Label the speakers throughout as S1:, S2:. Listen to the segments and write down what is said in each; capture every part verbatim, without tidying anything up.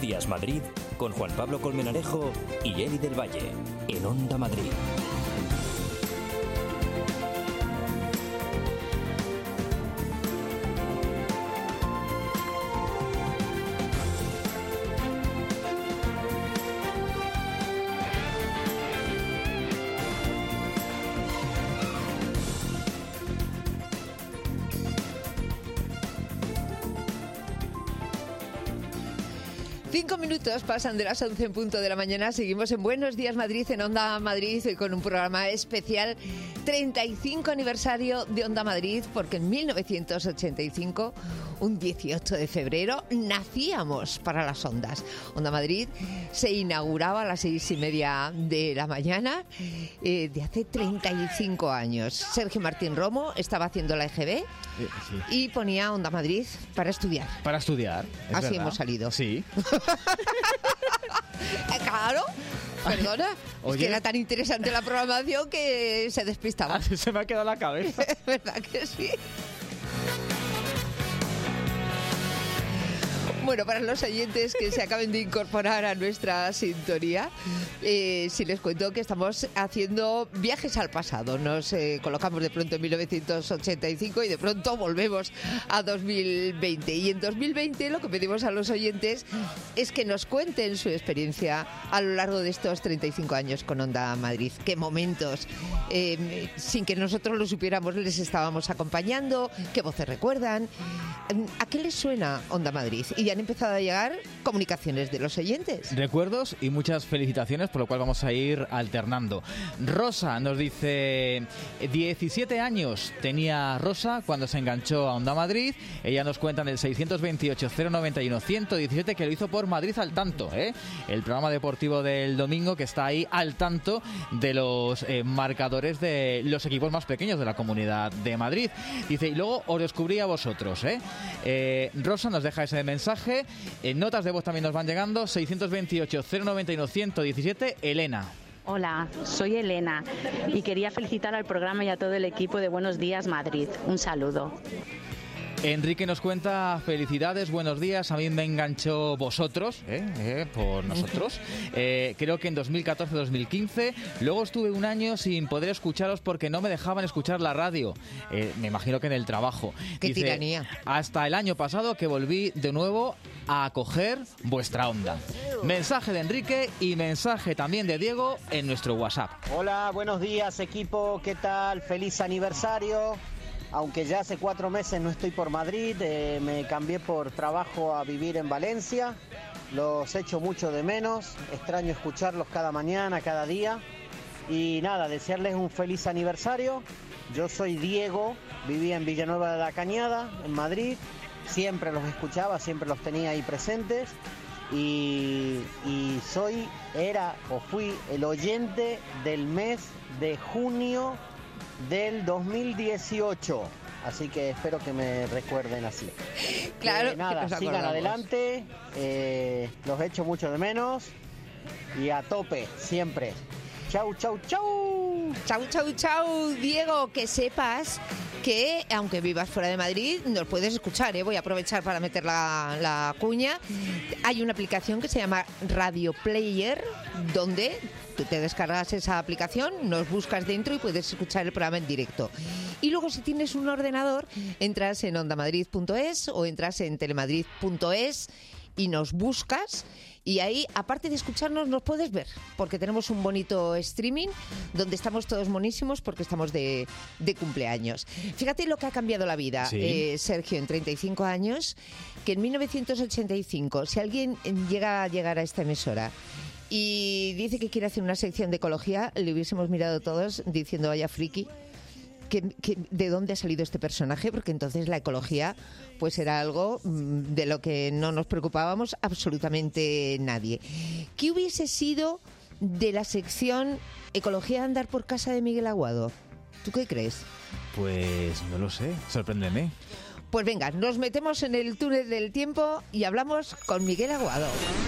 S1: Días Madrid con Juan Pablo Colmenarejo y Eli del Valle en Onda Madrid.
S2: Cinco minutos pasan de las once en punto de la mañana. Seguimos en Buenos Días Madrid, en Onda Madrid, con un programa especial treinta y cinco aniversario de Onda Madrid, porque en mil novecientos ochenta y cinco, un dieciocho de febrero, nacíamos para las ondas. Onda Madrid se inauguraba a las seis y media de la mañana eh, de hace treinta y cinco años. Sergio Martín Romo estaba haciendo la E G B eh, sí. y ponía Onda Madrid para estudiar.
S3: Para estudiar.
S2: Así
S3: verdad.
S2: hemos salido.
S3: Sí.
S2: Claro. Perdona,
S3: Oye.
S2: es que era tan interesante la programación que se despistaba.
S3: Se me ha quedado la cabeza.
S2: ¿Verdad que sí? Bueno, para los oyentes que se acaben de incorporar a nuestra sintonía, eh, si les cuento que estamos haciendo viajes al pasado. Nos eh, colocamos de pronto en mil novecientos ochenta y cinco y de pronto volvemos a dos mil veinte. Y en dos mil veinte lo que pedimos a los oyentes es que nos cuenten su experiencia a lo largo de estos treinta y cinco años con Onda Madrid. ¿Qué momentos, eh, sin que nosotros lo supiéramos, les estábamos acompañando? ¿Qué voces recuerdan? ¿A qué les suena Onda Madrid? Y han empezado a llegar comunicaciones de los oyentes.
S3: Recuerdos y muchas felicitaciones, por lo cual vamos a ir alternando. Rosa nos dice, diecisiete años tenía Rosa cuando se enganchó a Onda Madrid. Ella nos cuenta en el seiscientos veintiocho, cero noventa y uno, ciento diecisiete que lo hizo por Madrid al tanto, ¿eh? El programa deportivo del domingo que está ahí al tanto de los eh, marcadores de los equipos más pequeños de la Comunidad de Madrid. Dice, y luego os descubrí a vosotros, ¿eh? Eh, Rosa nos deja ese mensaje. En notas de voz también nos van llegando. seiscientos veintiocho, cero noventa y uno, ciento diecisiete. Elena.
S4: Hola, soy Elena y quería felicitar al programa y a todo el equipo de Buenos Días Madrid. Un saludo.
S3: Enrique nos cuenta, felicidades, buenos días, a mí me enganchó vosotros, ¿eh? Eh, por nosotros, eh, creo que en dos mil catorce dos mil quince, luego estuve un año sin poder escucharos porque no me dejaban escuchar la radio, eh, me imagino que en el trabajo.
S2: ¡Qué
S3: Dice,
S2: tiranía!
S3: Hasta el año pasado que volví de nuevo a acoger vuestra onda. Mensaje de Enrique y mensaje también de Diego en nuestro WhatsApp.
S5: Hola, buenos días equipo, ¿qué tal? Feliz aniversario. Aunque ya hace cuatro meses no estoy por Madrid, eh, me cambié por trabajo a vivir en Valencia. Los echo mucho de menos, extraño escucharlos cada mañana, cada día. Y nada, desearles un feliz aniversario. Yo soy Diego, vivía en Villanueva de la Cañada, en Madrid. Siempre los escuchaba, siempre los tenía ahí presentes. Y, y soy, era o fui el oyente del mes de junio del dos mil dieciocho, así que espero que me recuerden así.
S2: Claro,
S5: eh, nada, sigan adelante, eh, los echo mucho de menos y a tope, siempre. Chau, chau, chau.
S2: Chau, chau, chau, Diego, que sepas que, aunque vivas fuera de Madrid, nos puedes escuchar, ¿eh? Voy a aprovechar para meter la, la cuña. Hay una aplicación que se llama Radio Player, donde tú te descargas esa aplicación, nos buscas dentro y puedes escuchar el programa en directo. Y luego, si tienes un ordenador, entras en ondamadrid punto es o entras en telemadrid punto es y nos buscas. Y ahí, aparte de escucharnos, nos puedes ver, porque tenemos un bonito streaming donde estamos todos monísimos porque estamos de, de cumpleaños. Fíjate lo que ha cambiado la vida,
S3: sí.
S2: eh, Sergio, en treinta y cinco años, que en mil novecientos ochenta y cinco, si alguien llega a llegar a esta emisora y dice que quiere hacer una sección de ecología, le hubiésemos mirado todos diciendo, vaya friki. Que, que, ¿de dónde ha salido este personaje? Porque entonces la ecología pues era algo de lo que no nos preocupábamos absolutamente nadie. ¿Qué hubiese sido de la sección Ecología de andar por casa de Miguel Aguado? ¿Tú qué crees?
S3: Pues no lo sé, sorpréndeme.
S2: Pues venga, nos metemos en el túnel del tiempo y hablamos con Miguel Aguado.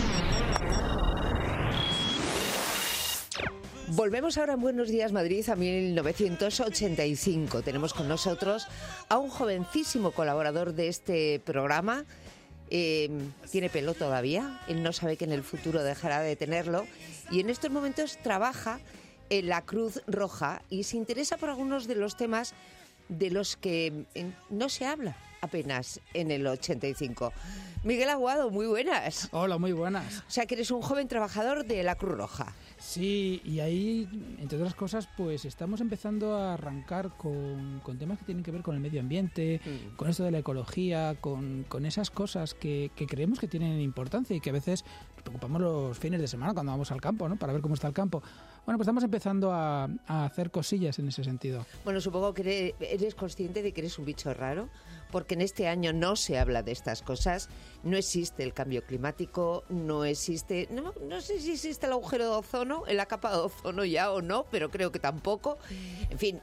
S2: Volvemos ahora en Buenos Días Madrid a mil novecientos ochenta y cinco. Tenemos con nosotros a un jovencísimo colaborador de este programa Eh, tiene pelo todavía, él no sabe que en el futuro dejará de tenerlo y en estos momentos trabaja en la Cruz Roja y se interesa por algunos de los temas de los que eh, no se habla apenas en el ochenta y cinco. Miguel Aguado, muy buenas.
S6: Hola, muy buenas.
S2: O sea que eres un joven trabajador de la Cruz Roja.
S6: Sí, y ahí, entre otras cosas, pues estamos empezando a arrancar con, con temas que tienen que ver con el medio ambiente, mm. con esto de la ecología, con, con esas cosas que, que creemos que tienen importancia y que a veces nos preocupamos los fines de semana cuando vamos al campo, ¿no? Para ver cómo está el campo. Bueno, pues estamos empezando a, a hacer cosillas en ese sentido.
S2: Bueno, supongo que eres consciente de que eres un bicho raro, porque en este año no se habla de estas cosas, no existe el cambio climático, no existe, no, no sé si existe el agujero de ozono, en la capa de ozono ya o no, pero creo que tampoco. En fin,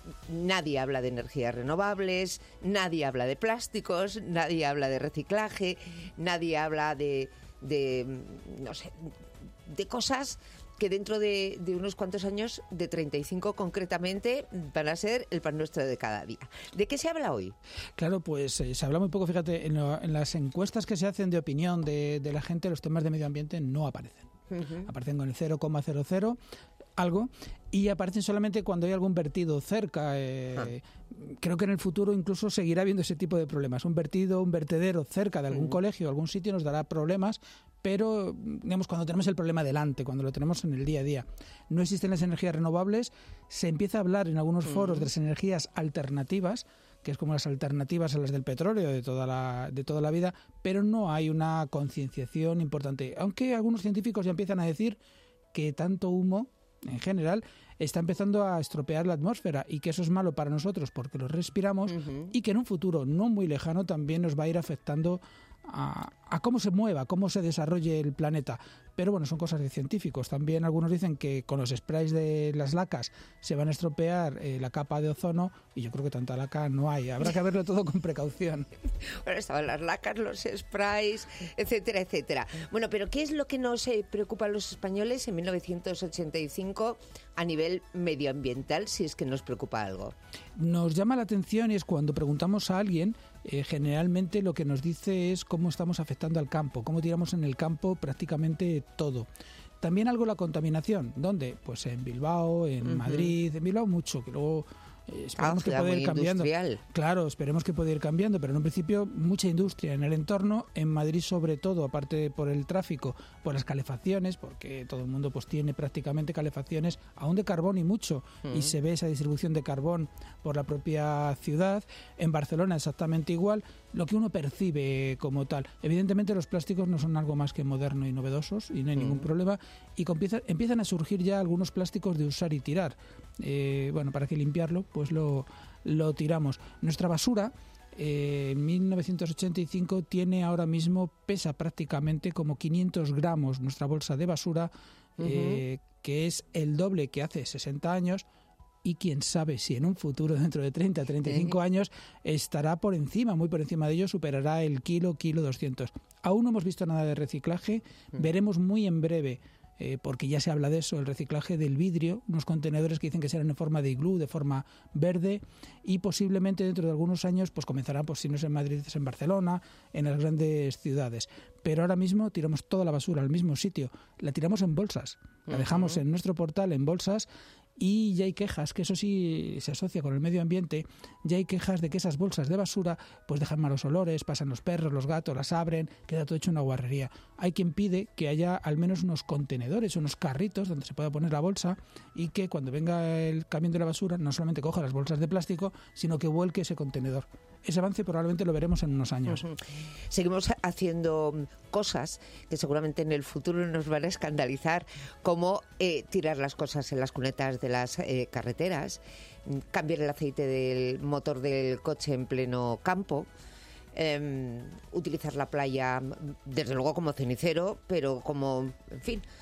S2: nadie habla de energías renovables, nadie habla de plásticos, nadie habla de reciclaje, nadie habla de, de no sé, de cosas que dentro de, de unos cuantos años, de treinta y cinco concretamente, van a ser el pan nuestro de cada día. ¿De qué se habla hoy?
S6: Claro, pues eh, se habla muy poco, fíjate, en, lo, en las encuestas que se hacen de opinión de, de la gente, los temas de medio ambiente no aparecen. Uh-huh. Aparecen con el cero coma cero cero algo y aparecen solamente cuando hay algún vertido cerca. Eh, ah. Creo que en el futuro incluso seguirá habiendo ese tipo de problemas. Un vertido, un vertedero cerca de algún uh-huh. colegio, algún sitio nos dará problemas, pero digamos cuando tenemos el problema delante, cuando lo tenemos en el día a día. No existen las energías renovables, se empieza a hablar en algunos uh-huh. foros de las energías alternativas, que es como las alternativas a las del petróleo de toda la, de toda la vida, pero no hay una concienciación importante. Aunque algunos científicos ya empiezan a decir que tanto humo, en general, está empezando a estropear la atmósfera y que eso es malo para nosotros porque lo respiramos uh-huh. y que en un futuro no muy lejano también nos va a ir afectando a, a cómo se mueva, cómo se desarrolle el planeta. Pero bueno, son cosas de científicos. También algunos dicen que con los sprays de las lacas se van a estropear eh, la capa de ozono y yo creo que tanta laca no hay. Habrá que verlo todo con precaución.
S2: Bueno, estaban las lacas, los sprays, etcétera, etcétera. Bueno, pero ¿qué es lo que nos eh, preocupa a los españoles en mil novecientos ochenta y cinco a nivel medioambiental, si es que nos preocupa algo?
S6: Nos llama la atención y es cuando preguntamos a alguien, eh, generalmente lo que nos dice es cómo estamos afectando al campo, cómo tiramos en el campo prácticamente todo. También algo la contaminación. ¿Dónde? Pues en Bilbao, en uh-huh. Madrid, en Bilbao mucho, que luego eh, esperemos ah, que pueda ir cambiando.
S2: Industrial.
S6: Claro, esperemos que pueda ir cambiando, pero en un principio mucha industria en el entorno, en Madrid sobre todo, aparte por el tráfico, por las calefacciones, porque todo el mundo pues tiene prácticamente calefacciones, aún de carbón y mucho, uh-huh. y se ve esa distribución de carbón por la propia ciudad. En Barcelona exactamente igual, lo que uno percibe como tal. Evidentemente los plásticos no son algo más que moderno y novedosos y no hay uh-huh. ningún problema, y empieza, empiezan a surgir ya algunos plásticos de usar y tirar. Eh, bueno, para que limpiarlo, pues lo, lo tiramos. Nuestra basura eh, en mil novecientos ochenta y cinco tiene ahora mismo, pesa prácticamente como quinientos gramos nuestra bolsa de basura, uh-huh. eh, que es el doble que hace sesenta años. Y quién sabe si en un futuro, dentro de treinta, treinta y cinco años, estará por encima, muy por encima de ello, superará el kilo, kilo doscientos. Aún no hemos visto nada de reciclaje, veremos muy en breve, eh, porque ya se habla de eso, el reciclaje del vidrio, unos contenedores que dicen que serán en forma de iglú, de forma verde, y posiblemente dentro de algunos años pues comenzarán, pues si no es en Madrid, es en Barcelona, en las grandes ciudades. Pero ahora mismo tiramos toda la basura al mismo sitio, la tiramos en bolsas, la uh-huh. dejamos en nuestro portal en bolsas. Y ya hay quejas, que eso sí se asocia con el medio ambiente, ya hay quejas de que esas bolsas de basura pues dejan malos olores, pasan los perros, los gatos, las abren, queda todo hecho una guarrería. Hay quien pide que haya al menos unos contenedores, unos carritos donde se pueda poner la bolsa y que cuando venga el camión de la basura no solamente coja las bolsas de plástico, sino que vuelque ese contenedor. Ese avance probablemente lo veremos en unos años. Uh-huh.
S2: Seguimos haciendo cosas que seguramente en el futuro nos van a escandalizar, como eh, tirar las cosas en las cunetas de las eh, carreteras, cambiar el aceite del motor del coche en pleno campo, eh, utilizar la playa, desde luego como cenicero, pero como, en fin,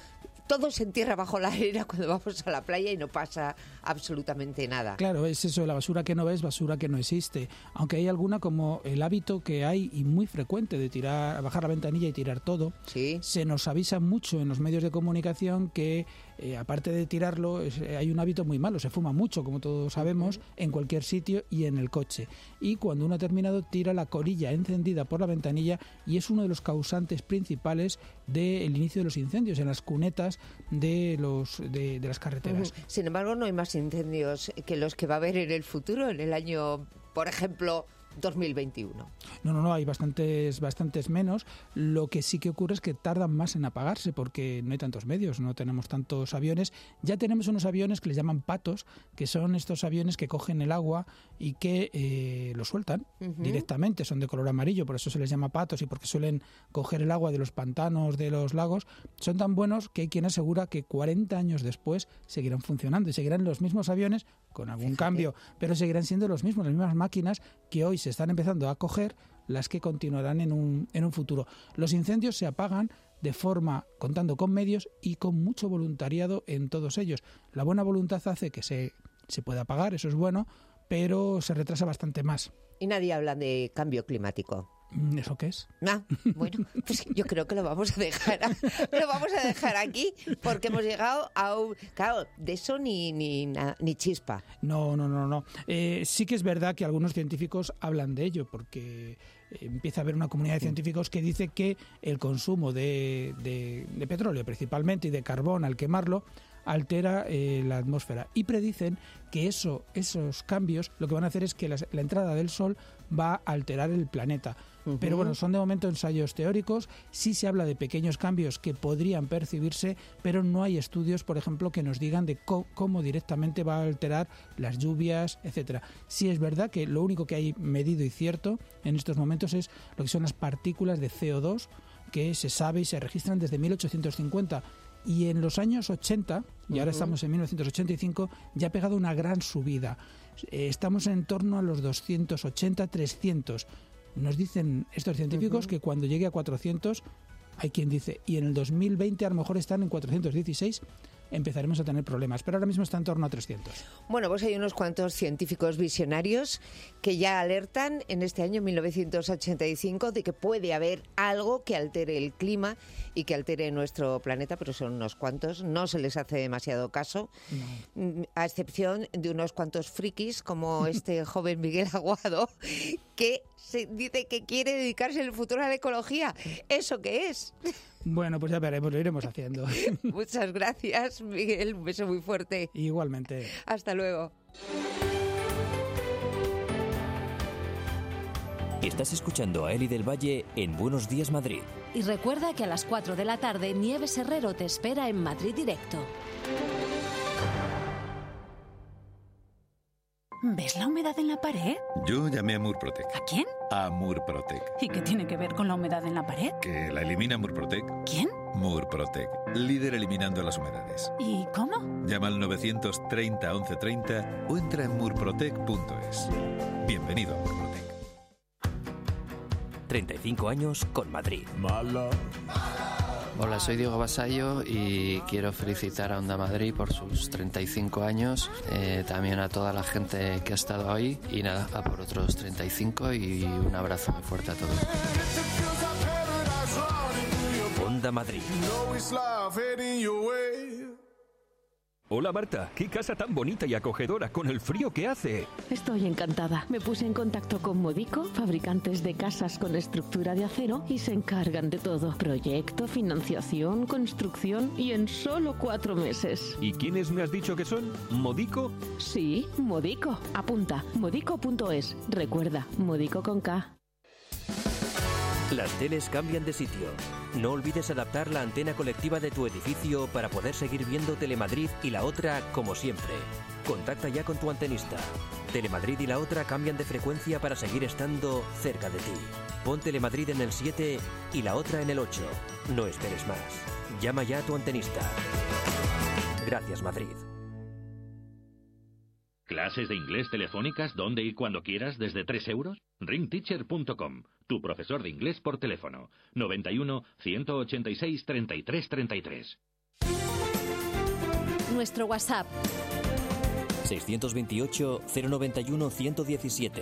S2: todo se entierra bajo la arena cuando vamos a la playa y no pasa absolutamente nada.
S6: Claro, es eso, la basura que no ves, basura que no existe. Aunque hay alguna, como el hábito que hay y muy frecuente de tirar, bajar la ventanilla y tirar todo.
S2: Sí.
S6: Se nos avisa mucho en los medios de comunicación que, eh, aparte de tirarlo, es, eh, hay un hábito muy malo. Se fuma mucho, como todos sabemos, uh-huh. en cualquier sitio y en el coche. Y cuando uno ha terminado, tira la colilla encendida por la ventanilla y es uno de los causantes principales del inicio de los incendios en las cunetas de los de, de las carreteras.
S2: Uh-huh. Sin embargo, no hay más incendios que los que va a haber en el futuro, en el año, por ejemplo, dos mil veintiuno.
S6: No, no, no, hay bastantes, bastantes menos. Lo que sí que ocurre es que tardan más en apagarse porque no hay tantos medios, no tenemos tantos aviones. Ya tenemos unos aviones que les llaman patos, que son estos aviones que cogen el agua y que eh, lo sueltan uh-huh. directamente. Son de color amarillo, por eso se les llama patos y porque suelen coger el agua de los pantanos, de los lagos. Son tan buenos que hay quien asegura que cuarenta años después seguirán funcionando y seguirán los mismos aviones con algún Fíjate. cambio, pero seguirán siendo los mismos, las mismas máquinas que hoy se están empezando a coger, las que continuarán en un, en un futuro. Los incendios se apagan de forma contando con medios y con mucho voluntariado en todos ellos. La buena voluntad hace que se, se pueda apagar, eso es bueno, pero se retrasa bastante más.
S2: Y nadie habla de cambio climático.
S6: ¿Eso qué es?
S2: Ah, bueno, pues yo creo que lo vamos a dejar a, lo vamos a dejar aquí porque hemos llegado a un... Claro, de eso ni, ni, ni chispa.
S6: No, no, no, no. Eh, sí que es verdad que algunos científicos hablan de ello porque empieza a haber una comunidad de científicos que dice que el consumo de, de, de petróleo principalmente y de carbón al quemarlo altera eh, la atmósfera y predicen que eso, esos cambios lo que van a hacer es que la, la entrada del sol va a alterar el planeta. Uh-huh. Pero bueno, son de momento ensayos teóricos, sí se habla de pequeños cambios que podrían percibirse, pero no hay estudios, por ejemplo, que nos digan de co- cómo directamente va a alterar las lluvias, etcétera. Sí es verdad que lo único que hay medido y cierto en estos momentos es lo que son las partículas de C O dos, que se sabe y se registran desde mil ochocientos cincuenta. Y en los años ochenta, y uh-huh. ahora estamos en mil novecientos ochenta y cinco, ya ha pegado una gran subida. Eh, estamos en torno a los doscientos ochenta, trescientos. Nos dicen estos científicos uh-huh. que cuando llegue a cuatrocientos, hay quien dice, y en el dos mil veinte a lo mejor están en cuatrocientos dieciséis, empezaremos a tener problemas, pero ahora mismo está en torno a trescientos.
S2: Bueno, pues hay unos cuantos científicos visionarios que ya alertan en este año mil novecientos ochenta y cinco de que puede haber algo que altere el clima y que altere nuestro planeta, pero son unos cuantos, no se les hace demasiado caso, no. a excepción de unos cuantos frikis como este joven Miguel Aguado, que se dice que quiere dedicarse en el futuro a la ecología. ¿Eso qué es?
S6: Bueno, pues ya veremos, lo iremos haciendo.
S2: Muchas gracias, Miguel. Un beso muy fuerte.
S6: Igualmente.
S2: Hasta luego.
S1: Estás escuchando a Eli del Valle en Buenos Días Madrid.
S7: Y recuerda que a las cuatro de la tarde Nieves Herrero te espera en Madrid Directo.
S8: ¿Ves la humedad en la pared?
S9: Yo llamé a Murprotec.
S8: ¿A quién?
S9: A Murprotec.
S8: ¿Y qué tiene que ver con la humedad en la pared?
S9: Que la elimina Murprotec.
S8: ¿Quién?
S9: Murprotec, líder eliminando las humedades.
S8: ¿Y cómo?
S9: Llama al novecientos treinta once treinta o entra en murprotec punto es. Bienvenido a Murprotec.
S1: treinta y cinco años con Madrid.
S10: Mala. Hola, soy Diego Basallo y quiero felicitar a Onda Madrid por sus treinta y cinco años, eh, también a toda la gente que ha estado ahí y nada, a por otros treinta y cinco y un abrazo muy fuerte a todos.
S1: Onda Madrid.
S11: Hola Marta, qué casa tan bonita y acogedora con el frío que hace.
S12: Estoy encantada. Me puse en contacto con Modico, fabricantes de casas con estructura de acero, y se encargan de todo. Proyecto, financiación, construcción y en solo cuatro meses.
S11: ¿Y quiénes me has dicho que son? ¿Modico?
S12: Sí, Modico. Apunta, modico punto es. Recuerda, Modico con K.
S1: Las teles cambian de sitio. No olvides adaptar la antena colectiva de tu edificio para poder seguir viendo Telemadrid y La Otra como siempre. Contacta ya con tu antenista. Telemadrid y La Otra cambian de frecuencia para seguir estando cerca de ti. Pon Telemadrid en el siete y La Otra en el ocho. No esperes más. Llama ya a tu antenista. Gracias, Madrid.
S13: ¿Clases de inglés telefónicas donde y cuando quieras desde tres euros? ring teacher punto com. Tu profesor de inglés por teléfono. noventa y uno, ciento ochenta y seis, treinta y tres treinta y tres.
S7: nuestro WhatsApp.
S1: seiscientos veintiocho, cero noventa y uno, ciento diecisiete.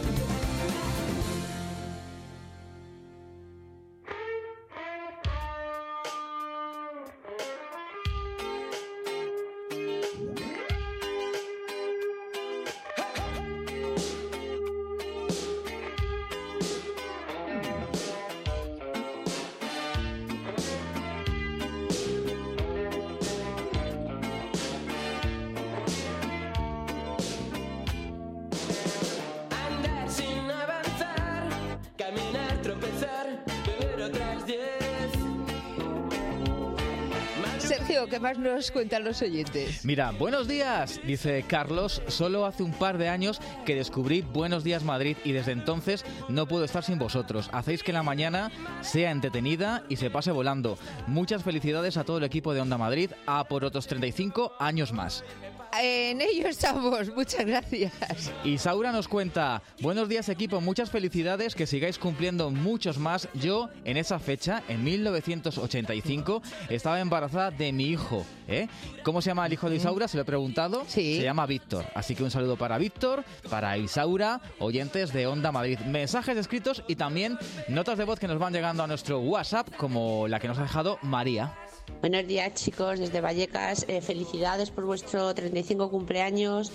S2: Sergio, ¿qué más nos cuentan los oyentes?
S3: Mira, buenos días, dice Carlos. Solo hace un par de años que descubrí Buenos Días Madrid y desde entonces no puedo estar sin vosotros. Hacéis que la mañana sea entretenida y se pase volando. Muchas felicidades a todo el equipo de Onda Madrid, a por otros treinta y cinco años más.
S2: En ello estamos, muchas gracias.
S3: Y Saura nos cuenta: buenos días equipo, muchas felicidades, que sigáis cumpliendo muchos más. Yo en esa fecha, en mil novecientos ochenta y cinco, estaba embarazada de mi hijo, ¿eh? ¿Cómo se llama el hijo de Isaura? Se lo he preguntado.
S2: Sí.
S3: Se llama Víctor. Así que un saludo para Víctor, para Isaura, oyentes de Onda Madrid. Mensajes escritos y también notas de voz que nos van llegando a nuestro WhatsApp, como la que nos ha dejado María.
S14: Buenos días chicos, desde Vallecas, eh, felicidades por vuestro treinta y cinco cumpleaños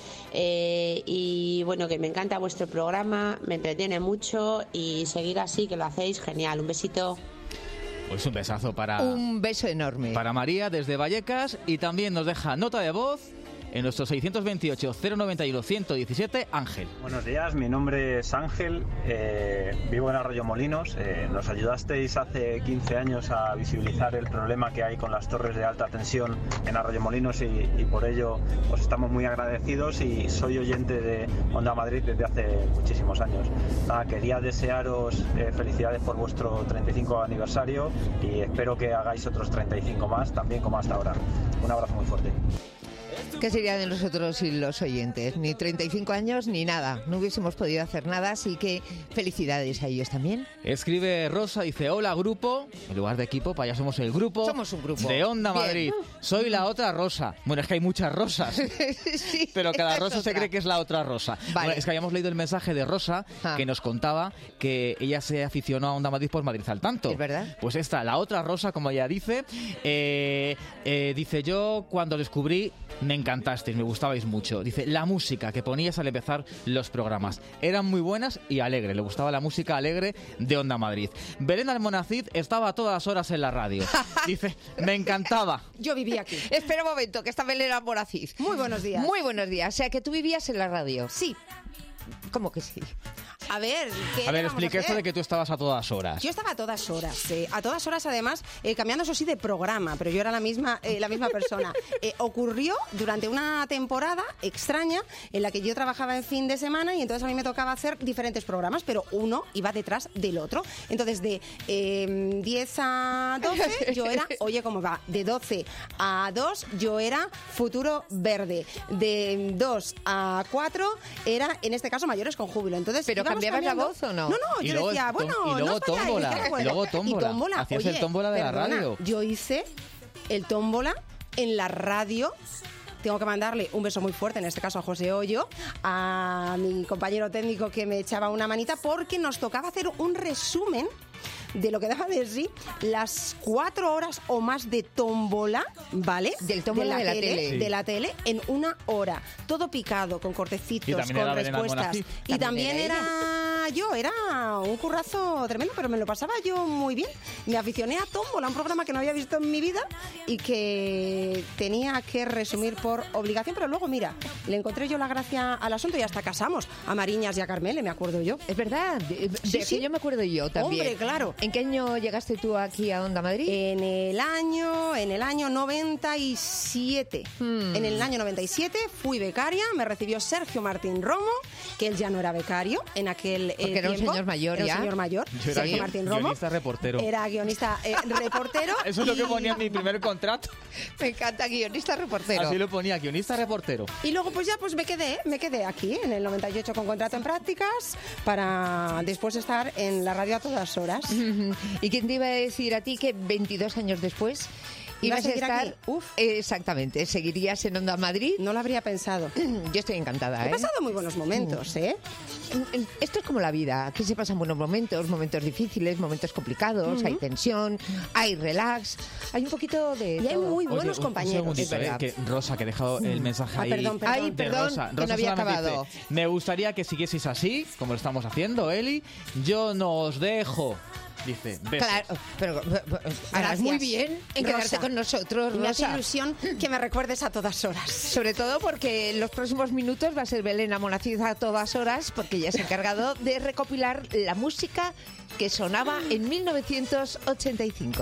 S14: eh, y bueno, que me encanta vuestro programa, me entretiene mucho y seguir así, que lo hacéis genial. Un besito.
S3: Pues un besazo para...
S2: Un beso enorme.
S3: Para María desde Vallecas, y también nos deja nota de voz en nuestro seiscientos veintiocho, cero noventa y uno, ciento diecisiete, Ángel.
S15: Buenos días, mi nombre es Ángel, eh, vivo en Arroyomolinos. Eh, nos ayudasteis hace quince años a visibilizar el problema que hay con las torres de alta tensión en Arroyomolinos y, y por ello os estamos muy agradecidos y soy oyente de Onda Madrid desde hace muchísimos años. Nada, quería desearos eh, felicidades por vuestro treinta y cinco aniversario y espero que hagáis otros treinta y cinco más, también como hasta ahora. Un abrazo muy fuerte.
S2: ¿Qué sería de nosotros y los oyentes? Ni treinta y cinco años ni nada. No hubiésemos podido hacer nada, así que felicidades a ellos también.
S3: Escribe Rosa, dice: hola grupo, en lugar de equipo, para allá somos el grupo.
S2: Somos un grupo.
S3: De Onda
S2: Bien.
S3: Madrid. Soy la otra Rosa. Bueno, es que hay muchas Rosas.
S2: Sí,
S3: pero cada
S2: esta es
S3: Rosa se
S2: otra.
S3: cree que es la otra Rosa.
S2: Vale.
S3: Bueno, es que habíamos leído el mensaje de Rosa
S2: Ah.
S3: que nos contaba que ella se aficionó a Onda Madrid por Madrid al tanto.
S2: ¿Es verdad?
S3: Pues esta, la otra Rosa, como ella dice, eh, eh, dice: yo cuando descubrí me encantasteis, me gustabais mucho. Dice: la música que ponías al empezar los programas eran muy buenas y alegre. Le gustaba la música alegre de Onda Madrid. Belén Almonacid estaba a todas horas en la radio. Dice: me encantaba.
S16: Yo vivía aquí.
S2: Espera un momento, que esta Belén era Moraciz.
S16: Muy buenos días.
S2: Muy buenos días. O sea, que tú vivías en la radio.
S16: Sí.
S2: ¿Cómo que sí?
S16: A ver, ¿qué
S3: A ver,
S16: vamos
S3: explique
S16: a
S3: esto
S16: hacer?
S3: de que tú estabas a todas horas.
S16: Yo estaba a todas horas, eh, a todas horas además, eh, cambiando eso sí de programa, pero yo era la misma, eh, la misma persona. Eh, ocurrió durante una temporada extraña en la que yo trabajaba en fin de semana y entonces a mí me tocaba hacer diferentes programas, pero uno iba detrás del otro. Entonces de eh, diez a doce yo era Oye Cómo Va, de doce a dos yo era Futuro Verde, de dos a cuatro era en este caso Mayores con Júbilo. Entonces,
S2: ¿Pero
S16: íbamos
S2: cambiabas la
S16: cambiando.
S2: voz o no?
S16: No, no,
S3: Y
S16: yo
S3: luego
S16: decía,
S3: tom-
S16: bueno,
S3: y luego
S16: no os vayáis,
S3: tómbola,
S16: qué bueno.
S3: y luego tómbola.
S16: Y tómbola.
S3: Hacías
S16: Oye,
S3: el tómbola de la
S16: perdona,
S3: radio.
S16: Yo hice el tómbola en la radio. Tengo que mandarle un beso muy fuerte, en este caso a José Hoyo, a mi compañero técnico que me echaba una manita, porque nos tocaba hacer un resumen de lo que daba de sí las cuatro horas o más de tómbola, ¿vale?
S2: Del tómbola de la tele.
S3: Sí.
S16: De la tele en una hora. Todo picado, con cortecitos,
S3: Y también
S16: con
S3: era Belén
S16: respuestas.
S3: Almonacid.
S16: Y
S2: También
S16: también
S2: era
S16: era yo, era un currazo tremendo, pero me lo pasaba yo muy bien. Me aficioné a tómbola, un programa que no había visto en mi vida y que tenía que resumir por obligación, pero luego, mira, le encontré yo la gracia al asunto y hasta casamos a Mariñas y a Carmele, me acuerdo yo.
S2: Es verdad, de, de
S16: Sí,
S2: que
S16: sí.
S2: yo me acuerdo yo también.
S16: Hombre, claro.
S2: ¿En qué año llegaste tú aquí a Onda Madrid?
S16: En el año, en el año noventa y siete.
S2: Hmm.
S16: En el año noventa y siete fui becaria, me recibió Sergio Martín Romo, que él ya no era becario en aquel eh,
S2: Porque era un
S16: tiempo.
S2: señor mayor
S16: Era
S2: ya.
S16: un señor mayor,
S3: Yo era
S16: Sergio
S3: guio-
S16: Martín Romo.
S3: guionista reportero.
S16: Era guionista eh, reportero.
S3: Eso es lo que
S16: y-
S3: ponía en mi primer contrato.
S2: Me encanta, guionista reportero.
S3: Así lo ponía, guionista reportero.
S16: Y luego pues ya pues me quedé, me quedé aquí en el noventa y ocho con contrato en prácticas para después estar en la radio a todas horas.
S2: ¿Y quién te iba a decir a ti que veintidós años después Ibas a
S16: seguir
S2: estar,
S16: aquí? Uf.
S2: eh, exactamente, seguirías en Onda Madrid.
S16: No lo habría pensado.
S2: Yo estoy encantada,
S16: He
S2: ¿eh?
S16: pasado muy buenos momentos, ¿eh?
S2: Esto es como la vida, aquí se pasan buenos momentos, momentos difíciles, momentos complicados,
S16: Ujú.
S2: hay tensión, hay relax, hay un poquito de
S16: Y hay
S2: todo.
S16: muy
S3: Oye,
S16: buenos
S3: un-
S16: compañeros.
S3: Un segundito,
S2: Es
S3: eh,
S2: verdad.
S3: que Rosa, que he dejado el mensaje
S16: Ah,
S3: ahí.
S16: perdón, perdón.
S2: Ay,
S3: de
S2: perdón,
S3: Rosa.
S2: que
S3: Rosa
S2: no había
S3: solamente
S2: acabado.
S3: dice, me gustaría que siguieseis así, como lo estamos haciendo, Eli. Yo no os dejo. Dice, besos.
S2: Claro, pero, pero, pero harás
S16: Gracias.
S2: muy bien en
S16: Rosa.
S2: quedarte con nosotros,
S16: Me hace
S2: Rosa.
S16: ilusión que me recuerdes a todas horas.
S2: Sobre todo porque en los próximos minutos va a ser Belén Amonacid a todas horas, porque ella se ha encargado de recopilar la música que sonaba en mil novecientos ochenta y cinco.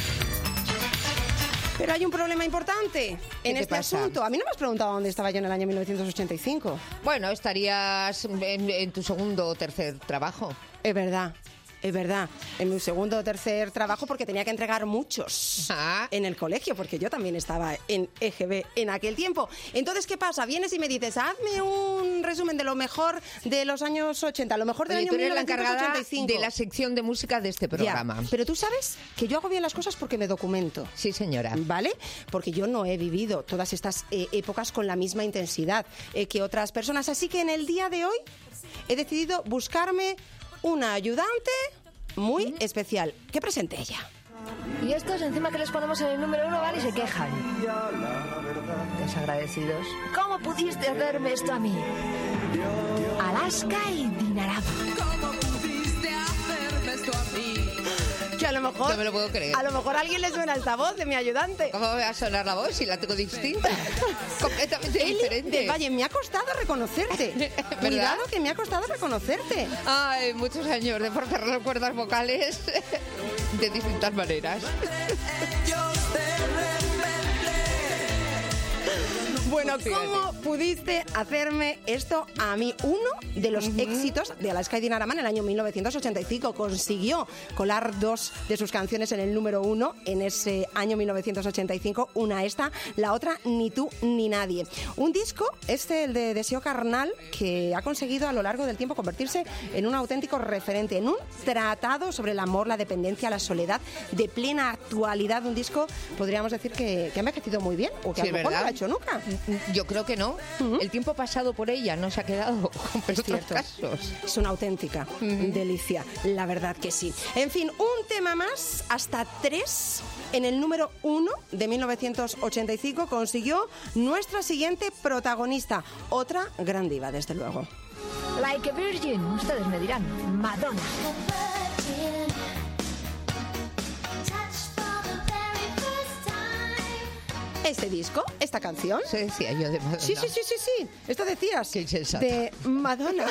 S16: Pero hay un problema importante
S2: ¿Qué
S16: en
S2: te
S16: este
S2: pasa?
S16: asunto. A mí no me has preguntado dónde estaba yo en el año mil novecientos ochenta y cinco.
S2: Bueno, estarías en, en tu segundo o tercer trabajo.
S16: Es verdad. Es verdad, en mi segundo o tercer trabajo porque tenía que entregar muchos
S2: Ah.
S16: en el colegio, porque yo también estaba en E G B en aquel tiempo. Entonces, ¿qué pasa? Vienes y me dices, hazme un resumen de lo mejor de los años ochenta, lo mejor del
S2: Oye,
S16: año
S2: tú eres la
S16: mil novecientos ochenta y cinco.
S2: encargada de la sección de música de este programa.
S16: Ya, pero tú sabes que yo hago bien las cosas porque me documento.
S2: Sí, señora.
S16: ¿Vale? Porque yo no he vivido todas estas eh, épocas con la misma intensidad eh, que otras personas. Así que en el día de hoy he decidido buscarme una ayudante muy especial. ¿Qué presente ella?
S17: Y estos encima que les ponemos en el número uno, ¿vale? Y se quejan.
S2: Desagradecidos.
S17: ¿Cómo pudiste hacerme esto a mí? Alaska y Dinarama.
S18: ¿Cómo pudiste hacerme esto a mí?
S16: Que a lo mejor,
S2: No me lo puedo creer.
S16: a lo mejor a alguien le suena esta voz de mi ayudante.
S2: ¿Cómo me va a sonar la voz si la tengo distinta? Completamente
S16: Eli
S2: diferente.
S16: del Valle, me ha costado reconocerte.
S2: ¿Verdad?
S16: Cuidado que me ha costado reconocerte.
S2: Ay, muchos años de forzar las cuerdas vocales de distintas maneras.
S16: Bueno,
S2: Fíjate.
S16: ¿cómo pudiste hacerme esto a mí? Uno de los éxitos de Alaska y Dinarama en el año mil novecientos ochenta y cinco consiguió colar dos de sus canciones en el número uno en ese año mil novecientos ochenta y cinco. Una esta, la otra Ni tú ni nadie. Un disco, este el de Deseo Carnal, que ha conseguido a lo largo del tiempo convertirse en un auténtico referente, en un tratado sobre el amor, la dependencia, la soledad, de plena actualidad. Un disco, podríamos decir que, que ha envejecido muy bien, o que
S2: Sí,
S16: a lo mejor no
S2: ¿verdad?
S16: lo ha hecho nunca.
S2: Yo creo que no. El tiempo pasado por ella no se ha quedado con otros
S16: cierto.
S2: casos.
S16: Es una auténtica delicia, la verdad que sí. En fin, un tema más, hasta tres, en el número uno de mil novecientos ochenta y cinco consiguió nuestra siguiente protagonista, otra gran diva, desde luego.
S17: Like a Virgin, ustedes me dirán. Madonna.
S16: Este disco, esta canción.
S2: Se decía yo de Madonna.
S16: Sí, sí, sí, sí, sí. Esto decías.
S2: Qué insensata.
S16: De Madonna.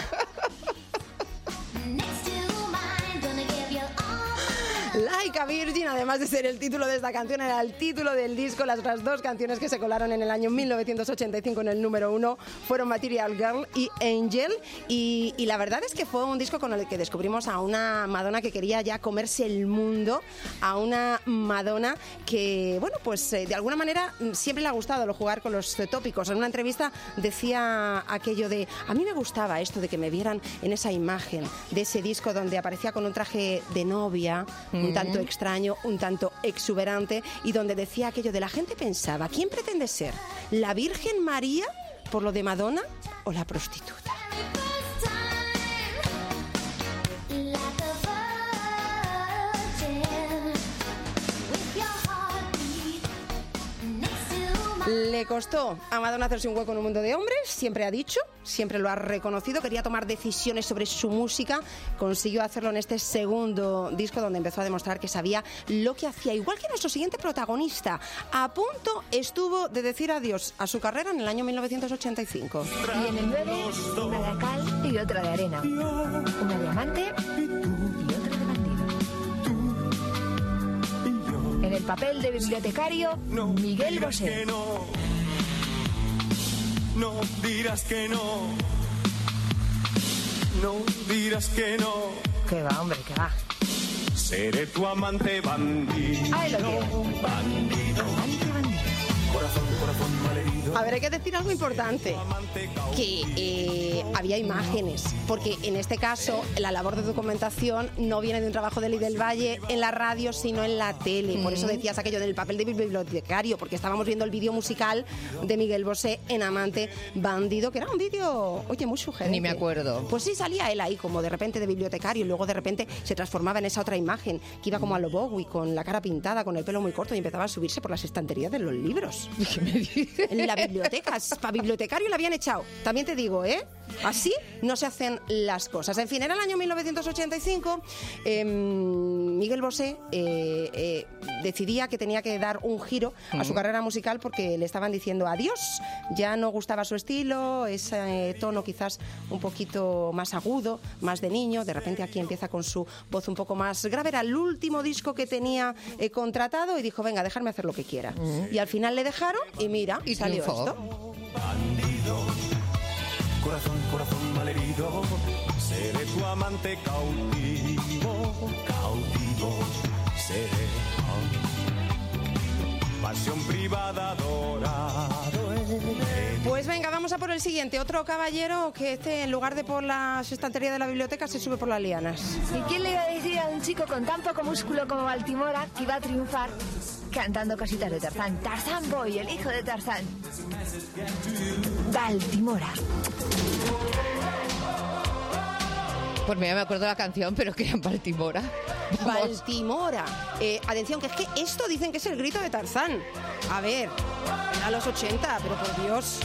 S16: Like a Virgin, además de ser el título de esta canción, era el título del disco. Las otras dos canciones que se colaron en el año mil novecientos ochenta y cinco en el número uno fueron Material Girl y Angel. Y, y la verdad es que fue un disco con el que descubrimos a una Madonna que quería ya comerse el mundo, a una Madonna que, bueno, pues eh, de alguna manera siempre le ha gustado lo jugar con los eh, tópicos. En una entrevista decía aquello de, a mí me gustaba esto de que me vieran en esa imagen de ese disco donde aparecía con un traje de novia, un tanto extraño, un tanto exuberante, y donde decía aquello de la gente pensaba, ¿quién pretende ser? ¿La Virgen María por lo de Madonna o la prostituta? Le costó a Madonna hacerse un hueco en un mundo de hombres, siempre ha dicho, siempre lo ha reconocido, quería tomar decisiones sobre su música, consiguió hacerlo en este segundo disco donde empezó a demostrar que sabía lo que hacía, igual que nuestro siguiente protagonista. A punto estuvo de decir adiós a su carrera en el año mil novecientos ochenta y cinco.
S17: Y en el nueve, una de cal y otra de arena. Una de diamante y otra de bandido. En el papel de bibliotecario, Miguel Bosé.
S18: No, no dirás que no. No dirás que no.
S17: Que va, hombre, que va.
S18: Seré tu amante bandido.
S17: Ahí lo tiene.
S18: Bandido.
S17: Amante bandido.
S18: Corazón, corazón malherido.
S16: A ver, hay que decir algo importante, que eh, había imágenes, porque en este caso la labor de documentación no viene de un trabajo de Eli del Valle en la radio, sino en la tele. Por eso decías aquello del papel de bibliotecario, porque estábamos viendo el vídeo musical de Miguel Bosé en Amante Bandido, que era un vídeo, oye, muy sugerente.
S2: Ni me acuerdo.
S16: Pues sí, salía él ahí como de repente de bibliotecario y luego de repente se transformaba en esa otra imagen, que iba como a lo Bowie, con la cara pintada, con el pelo muy corto y empezaba a subirse por las estanterías de los libros.
S2: ¿Qué me dices?
S16: En la biblioteca, para bibliotecario le habían echado. También te digo, ¿eh? Así no se hacen las cosas. En fin, era el año mil novecientos ochenta y cinco. Eh, Miguel Bosé eh, eh, decidía que tenía que dar un giro a su carrera musical porque le estaban diciendo adiós. Ya no gustaba su estilo, ese tono quizás un poquito más agudo, más de niño. De repente aquí empieza con su voz un poco más grave. Era el último disco que tenía eh, contratado y dijo, venga, déjame hacer lo que quiera. Mm. Y al final le dejaron y mira, y salió triunfó. Esto.
S18: Bandido, corazón, corazón malherido, seré tu amante cautivo, cautivo, seré. Pasión privada adorado.
S16: Pues venga, vamos a por el siguiente. Otro caballero que este, en lugar de por las estanterías de la biblioteca, se sube por las lianas.
S17: ¿Y quién le iba a decir a un chico con tan poco músculo como Baltimora que iba a triunfar cantando cositas de Tarzán? Tarzán Boy, el hijo de Tarzán. Baltimora.
S2: Pues mira, me acuerdo de la canción, pero que era en Baltimora.
S16: Vamos. Baltimora. Eh, atención, que es que esto dicen que es el grito de Tarzán. A ver, a los ochenta, pero por Dios.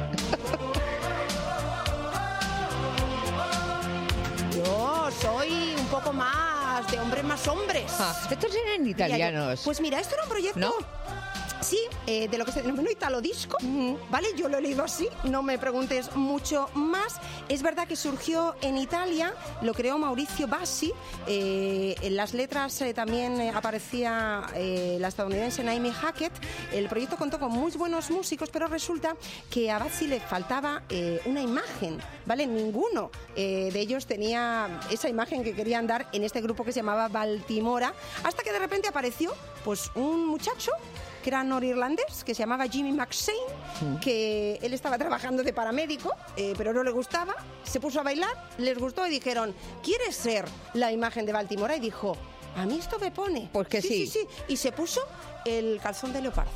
S16: Yo soy un poco más de hombres más hombres.
S2: Ah, estos eran italianos.
S16: Pues mira, esto era un proyecto...
S2: ¿No?
S16: Sí, eh, de lo que se denomina Italo Disco, ¿vale? Yo lo he leído así, no me preguntes mucho más. Es verdad que surgió en Italia, lo creó Maurizio Bassi, eh, en las letras eh, también eh, aparecía eh, la estadounidense Naomi Hackett. El proyecto contó con muy buenos músicos, pero resulta que a Bassi le faltaba eh, una imagen, ¿vale? Ninguno eh, de ellos tenía esa imagen que querían dar en este grupo que se llamaba Baltimora, hasta que de repente apareció pues un muchacho que era norirlandés, que se llamaba Jimmy McShane, mm. que él estaba trabajando de paramédico, eh, pero no le gustaba, se puso a bailar, les gustó y dijeron, ¿quieres ser la imagen de Baltimora? Y dijo, a mí esto me pone.
S2: Pues que sí.
S16: Sí, sí, sí. Y se puso el calzón de leopardo.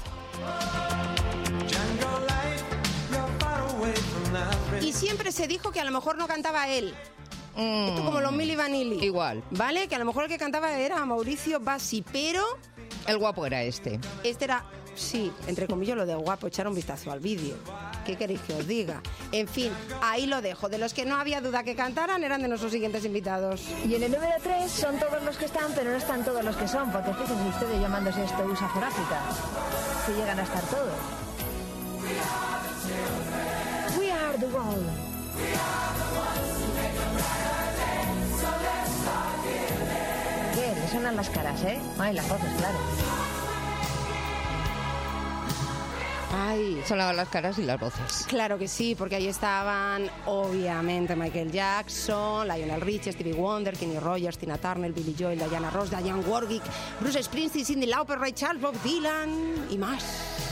S16: Y siempre se dijo que a lo mejor no cantaba él. Mm. Esto como los Milli Vanilli.
S2: Igual.
S16: ¿Vale? Que a lo mejor el que cantaba era Mauricio Bassi, pero...
S2: El guapo era este.
S16: Este era, sí, entre comillas lo de guapo, echar un vistazo al vídeo. ¿Qué queréis que os diga? En fin, ahí lo dejo. De los que no había duda que cantaran, eran de nuestros siguientes invitados.
S17: Y en el número tres son todos los que están, pero no están todos los que son, porque fíjense ustedes llamándose esto U S A for África, que llegan a estar todos. We are the world. ¿Qué? Le suenan las caras, ¿eh? Ay, las voces, claro.
S2: Ay, sonaban las caras y las voces.
S16: Claro que sí, porque ahí estaban, obviamente, Michael Jackson, Lionel Richie, Stevie Wonder, Kenny Rogers, Tina Turner, Billy Joel, Diana Ross, Diane Warwick, Bruce Springsteen, Cyndi Lauper, Ray Charles, Bob Dylan y más.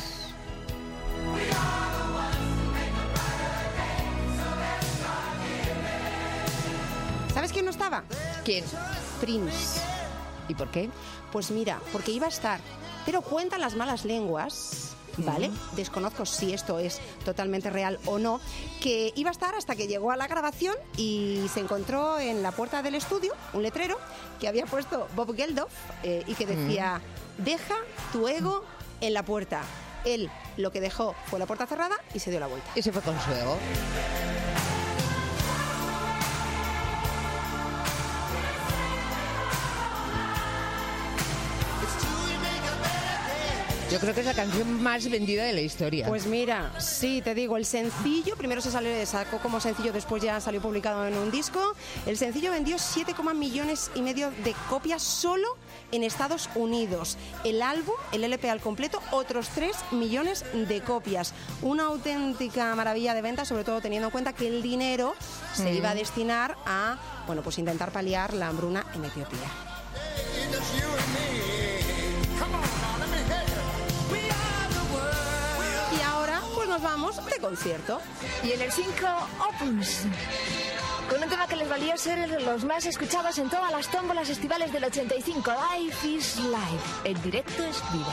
S16: ¿Sabes quién no estaba?
S2: ¿Quién?
S16: Prince.
S2: ¿Y por qué?
S16: Pues mira, porque iba a estar, pero cuentan las malas lenguas, ¿vale? Uh-huh. Desconozco si esto es totalmente real o no, que iba a estar hasta que llegó a la grabación y se encontró en la puerta del estudio un letrero que había puesto Bob Geldof eh, y que decía, uh-huh. deja tu ego en la puerta. Él lo que dejó fue la puerta cerrada y se dio la vuelta.
S2: Y se fue con su ego. Yo creo que es la canción más vendida de la historia.
S16: Pues mira, sí, te digo, el sencillo, primero se salió, sacó como sencillo, después ya salió publicado en un disco. El sencillo vendió siete millones y medio de copias solo en Estados Unidos. El álbum, el L P al completo, otros tres millones de copias. Una auténtica maravilla de venta, sobre todo teniendo en cuenta que el dinero mm. se iba a destinar a, bueno, pues intentar paliar la hambruna en Etiopía. nos vamos de concierto.
S17: Y en el cinco, Opus. Con un tema que les valió ser los más escuchados en todas las tómbolas estivales del ochenta y cinco. Life is Life. El directo es vida.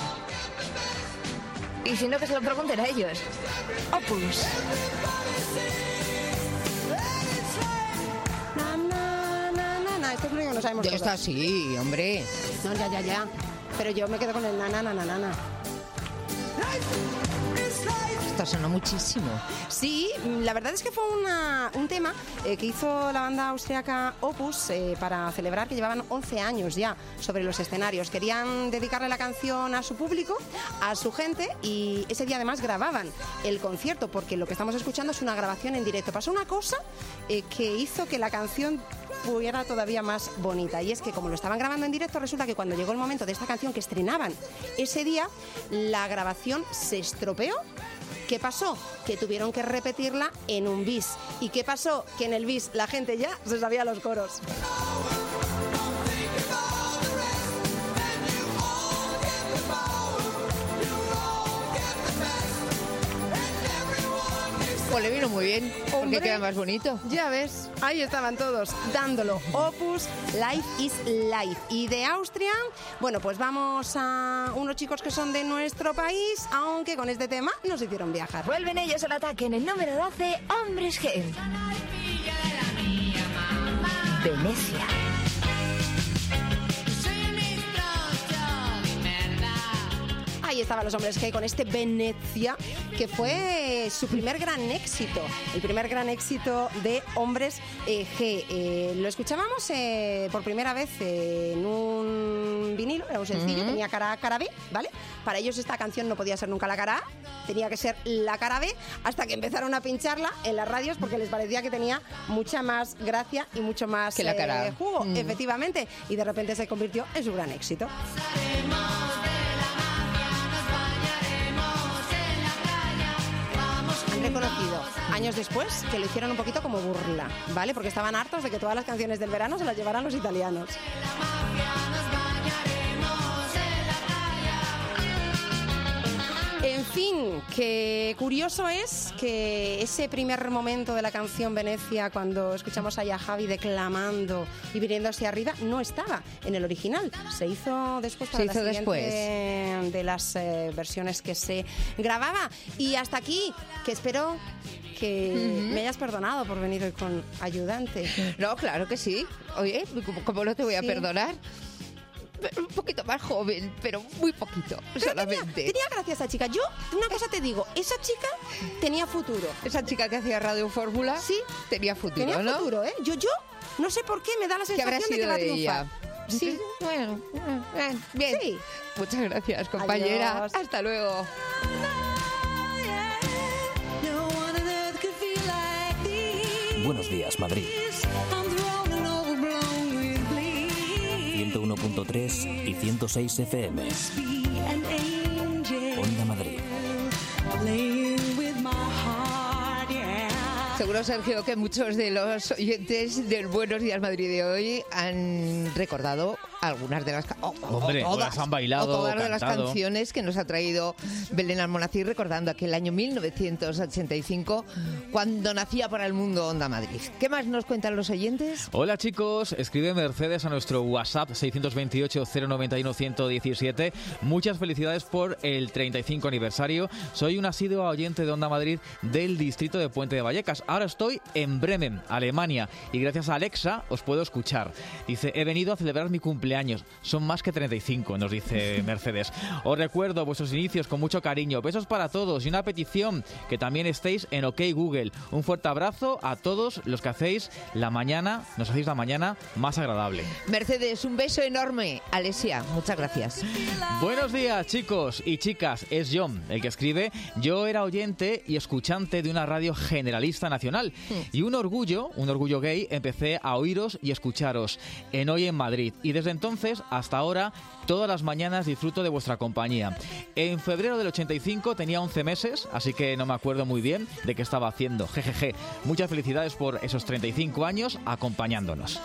S17: Y si no, que se lo pregunten a ellos. Opus.
S16: Na, na, na, na, na. Esto es lo único que no sabemos.
S2: Ya está así, hombre.
S16: No, ya, ya, ya. Pero yo me quedo con el na, na, na, na, na.
S2: Esto sonó muchísimo.
S16: Sí, la verdad es que fue una, un tema eh, que hizo la banda austriaca Opus eh, para celebrar que llevaban once años ya sobre los escenarios. Querían dedicarle la canción a su público, a su gente, y ese día además grababan el concierto, porque lo que estamos escuchando es una grabación en directo. Pasó una cosa eh, que hizo que la canción fuera todavía más bonita, y es que como lo estaban grabando en directo, resulta que cuando llegó el momento de esta canción que estrenaban ese día, la grabación se estropeó. ¿Qué pasó? Que tuvieron que repetirla en un bis. ¿Y qué pasó? Que en el bis la gente ya se sabía los coros.
S2: Pues le vino muy bien, porque
S16: Hombre,
S2: queda más bonito.
S16: Ya ves, ahí estaban todos dándolo. Opus, Life is Life. Y de Austria, bueno, pues vamos a unos chicos que son de nuestro país, aunque con este tema nos hicieron viajar.
S17: Vuelven ellos al ataque en el número doce, Hombres G. Venecia.
S16: Ahí estaban los Hombres G con este Venecia, que fue su primer gran éxito, el primer gran éxito de Hombres eh, G. Eh, lo escuchábamos eh, por primera vez eh, en un vinilo, era un sencillo, uh-huh. tenía cara A, cara B, ¿vale? Para ellos esta canción no podía ser nunca la cara A, tenía que ser la cara B, hasta que empezaron a pincharla en las radios porque les parecía que tenía mucha más gracia y mucho más
S2: que la cara
S16: eh, jugo,
S2: uh-huh.
S16: efectivamente, y de repente se convirtió en su gran éxito. Reconocido años después que lo hicieron un poquito como burla, ¿vale? Porque estaban hartos de que todas las canciones del verano se las llevaran los italianos. En fin, que curioso es que ese primer momento de la canción Venecia, cuando escuchamos ahí a Javi declamando y viniendo hacia arriba, no estaba en el original. Se hizo después para
S2: se
S16: la
S2: hizo
S16: siguiente
S2: después.
S16: de las eh, versiones que se grababa. Y hasta aquí, que espero que uh-huh. me hayas perdonado por venir hoy con ayudante.
S2: No, claro que sí. Oye, ¿cómo no te voy a sí. perdonar? Un poquito más joven, pero muy poquito, pero solamente.
S16: Tenía, tenía gracia esa chica. Yo, una cosa te digo, esa chica tenía futuro.
S2: Esa chica que hacía Radio Fórmula,
S16: sí,
S2: tenía futuro,
S16: tenía
S2: ¿no?
S16: futuro, ¿eh? Yo, yo, no sé por qué me da la sensación de que va a triunfar.
S2: Sí, sí, bueno, bien.
S16: Sí.
S2: Muchas gracias, compañera.
S16: Adiós.
S2: Hasta luego.
S1: Buenos días, Madrid. ciento uno punto tres y ciento seis F M. Onda Madrid.
S2: Seguro, Sergio, que muchos de los oyentes del Buenos Días Madrid de hoy han recordado algunas de las ca- o,
S3: Hombre,
S2: o todas,
S3: las han bailado,
S2: o todas de las
S3: cantado.
S2: canciones que nos ha traído Belén Almonacid, recordando aquel año mil novecientos ochenta y cinco, cuando nacía para el mundo Onda Madrid. ¿Qué más nos cuentan los oyentes?
S3: Hola, chicos, escribe Mercedes a nuestro WhatsApp seis dos ocho, cero nueve uno, uno uno siete. Muchas felicidades por el treinta y cinco aniversario. Soy un asiduo oyente de Onda Madrid del distrito de Puente de Vallecas. Ahora estoy en Bremen, Alemania, y gracias a Alexa os puedo escuchar. Dice, he venido a celebrar mi cumpleaños. Son más que treinta y cinco, nos dice Mercedes. Os recuerdo vuestros inicios con mucho cariño. Besos para todos y una petición, que también estéis en OK Google. Un fuerte abrazo a todos los que hacéis la mañana, nos hacéis la mañana más agradable.
S2: Mercedes, un beso enorme. Alesia, muchas gracias.
S3: Buenos días, chicos y chicas. Es John el que escribe. Yo era oyente y escuchante de una radio generalista nacional. Y un orgullo, un orgullo gay, empecé a oíros y escucharos en Hoy en Madrid. Y desde entonces hasta ahora, todas las mañanas disfruto de vuestra compañía. En febrero del ochenta y cinco tenía once meses, así que no me acuerdo muy bien de qué estaba haciendo. Jejeje. Muchas felicidades por esos treinta y cinco años acompañándonos.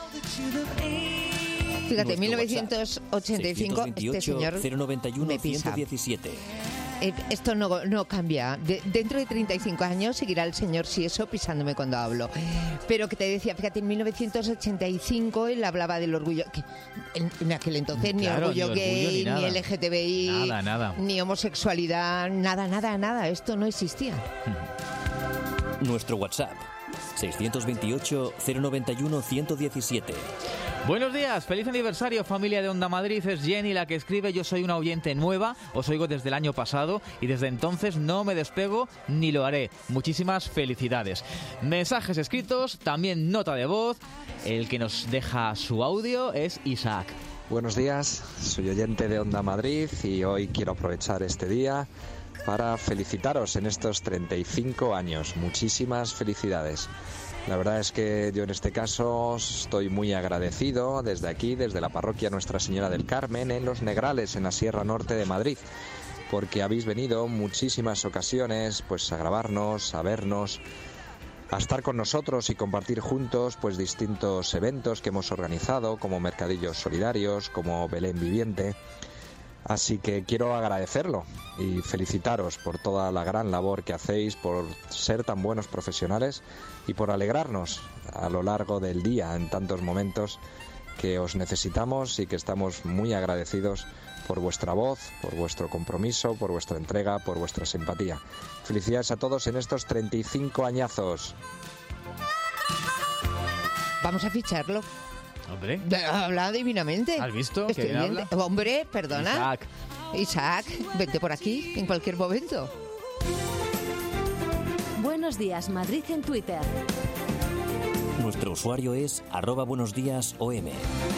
S2: Fíjate, mil novecientos ochenta y cinco, este señor
S1: cero noventa y uno,
S2: me pisa.
S1: ciento diecisiete.
S2: eh, esto no, no cambia. De, dentro de treinta y cinco años seguirá el señor Sieso pisándome cuando hablo. Pero que te decía, fíjate, en mil novecientos ochenta y cinco él hablaba del orgullo. Que en, en aquel entonces ni
S3: Claro,
S2: orgullo
S3: ni
S2: gay,
S3: orgullo, ni
S2: ni,
S3: nada.
S2: L G T B I,
S3: Nada, nada.
S2: ni homosexualidad, nada, nada, nada. Esto no existía.
S1: Nuestro WhatsApp, seiscientos veintiocho, cero noventa y uno, ciento diecisiete.
S3: Buenos días, feliz aniversario familia de Onda Madrid, es Jenny la que escribe, yo soy una oyente nueva, os oigo desde el año pasado y desde entonces no me despego ni lo haré. Muchísimas felicidades. Mensajes escritos, también nota de voz, el que nos deja su audio es Isaac.
S19: Buenos días, soy oyente de Onda Madrid y hoy quiero aprovechar este día para felicitaros en estos treinta y cinco años. Muchísimas felicidades. La verdad es que yo en este caso estoy muy agradecido desde aquí, desde la parroquia Nuestra Señora del Carmen, en Los Negrales, en la Sierra Norte de Madrid, porque habéis venido muchísimas ocasiones pues a grabarnos, a vernos, a estar con nosotros y compartir juntos pues distintos eventos que hemos organizado, como mercadillos solidarios, como Belén Viviente. Así que quiero agradecerlo y felicitaros por toda la gran labor que hacéis, por ser tan buenos profesionales y por alegrarnos a lo largo del día en tantos momentos que os necesitamos y que estamos muy agradecidos por vuestra voz, por vuestro compromiso, por vuestra entrega, por vuestra simpatía. Felicidades a todos en estos treinta y cinco añazos.
S2: Vamos a ficharlo.
S3: Hombre.
S2: Habla divinamente.
S3: ¿Has visto?
S2: Estoy
S3: ¿Quién
S2: bien.
S3: habla?
S2: Hombre, perdona.
S3: Isaac.
S2: Isaac, vente por aquí en cualquier momento.
S7: Buenos días, Madrid en Twitter.
S1: Nuestro usuario es arroba buenos días O M.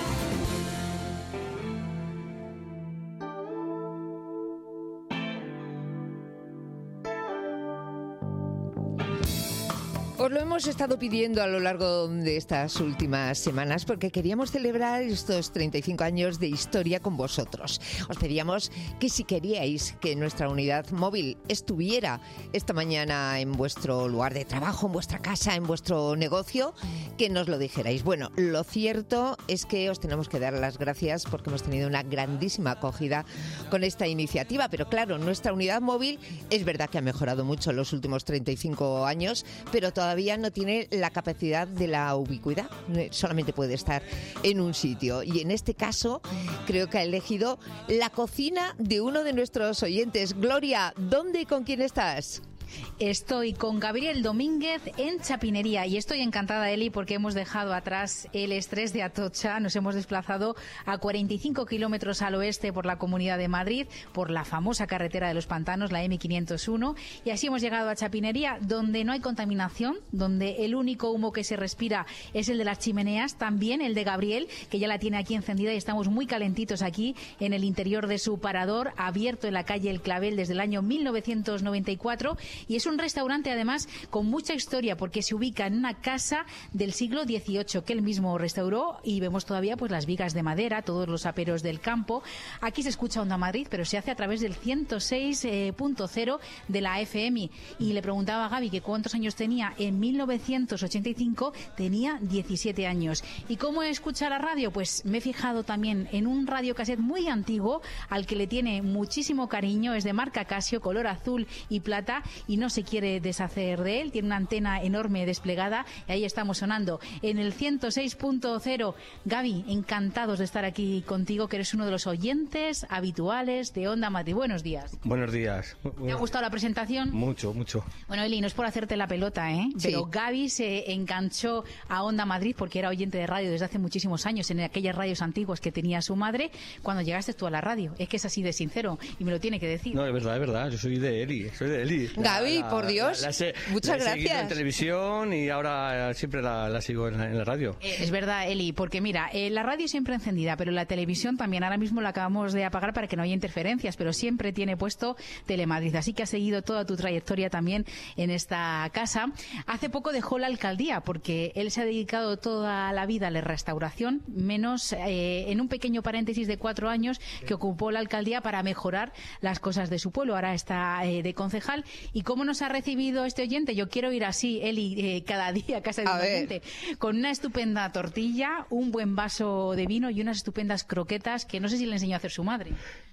S2: Os lo hemos estado pidiendo a lo largo de estas últimas semanas porque queríamos celebrar estos treinta y cinco años de historia con vosotros. Os pedíamos que si queríais que nuestra unidad móvil estuviera esta mañana en vuestro lugar de trabajo, en vuestra casa, en vuestro negocio, que nos lo dijerais. Bueno, lo cierto es que os tenemos que dar las gracias porque hemos tenido una grandísima acogida con esta iniciativa, pero claro, nuestra unidad móvil es verdad que ha mejorado mucho en los últimos treinta y cinco años, pero todavía Todavía no tiene la capacidad de la ubicuidad, solamente puede estar en un sitio. Y en este caso creo que ha elegido la cocina de uno de nuestros oyentes. Gloria, ¿dónde y con quién estás?
S20: Estoy con Gabriel Domínguez en Chapinería y estoy encantada, Eli, porque hemos dejado atrás el estrés de Atocha. Nos hemos desplazado a cuarenta y cinco kilómetros al oeste por la Comunidad de Madrid, por la famosa carretera de los pantanos, la eme quinientos uno, y así hemos llegado a Chapinería, donde no hay contaminación, donde el único humo que se respira es el de las chimeneas, también el de Gabriel, que ya la tiene aquí encendida y estamos muy calentitos aquí en el interior de su parador, abierto en la calle El Clavel desde el año mil novecientos noventa y cuatro. Y es un restaurante, además, con mucha historia, porque se ubica en una casa del siglo dieciocho que él mismo restauró y vemos todavía pues las vigas de madera, todos los aperos del campo. Aquí se escucha Onda Madrid, pero se hace a través del ciento seis punto cero de la efe eme. Y le preguntaba a Gaby que cuántos años tenía. En mil novecientos ochenta y cinco tenía diecisiete años. ¿Y cómo escucha la radio? Pues me he fijado también en un radiocassette muy antiguo al que le tiene muchísimo cariño. Es de marca Casio, color azul y plata, y no se quiere deshacer de él. Tiene una antena enorme desplegada y ahí estamos sonando en el ciento seis punto cero. Gaby, encantados de estar aquí contigo, que eres uno de los oyentes habituales de Onda Madrid. Buenos días.
S21: Buenos días.
S20: ¿Te ha gustado la presentación?
S21: Mucho, mucho.
S20: Bueno, Eli, no es por hacerte la pelota, ¿eh?
S2: Sí.
S20: Pero Gaby se enganchó a Onda Madrid porque era oyente de radio desde hace muchísimos años en aquellas radios antiguas que tenía su madre cuando llegaste tú a la radio. Es que es así de sincero y me lo tiene que decir.
S21: No, es verdad, es verdad. Yo soy de Eli, soy de Eli.
S2: Gaby,
S21: La-
S2: por Dios,
S21: la- la sé-
S2: muchas
S21: la he seguido
S2: gracias.
S21: en televisión y ahora siempre la, la sigo en la, en la radio.
S20: Eh, Es verdad, Eli, porque mira, eh, la radio siempre encendida, pero la televisión también. Ahora mismo la acabamos de apagar para que no haya interferencias, pero siempre tiene puesto Telemadrid. Así que has seguido toda tu trayectoria también en esta casa. Hace poco dejó la alcaldía porque él se ha dedicado toda la vida a la restauración, menos eh, en un pequeño paréntesis de cuatro años que ocupó la alcaldía para mejorar las cosas de su pueblo. Ahora está eh, de concejal. ¿Y cómo nos ha recibido este oyente? Yo quiero ir así, Eli, eh, cada día a casa de
S2: A
S20: un
S2: ver.
S20: oyente, con una estupenda tortilla, un buen vaso de vino y unas estupendas croquetas que no sé si le enseñó a hacer su madre.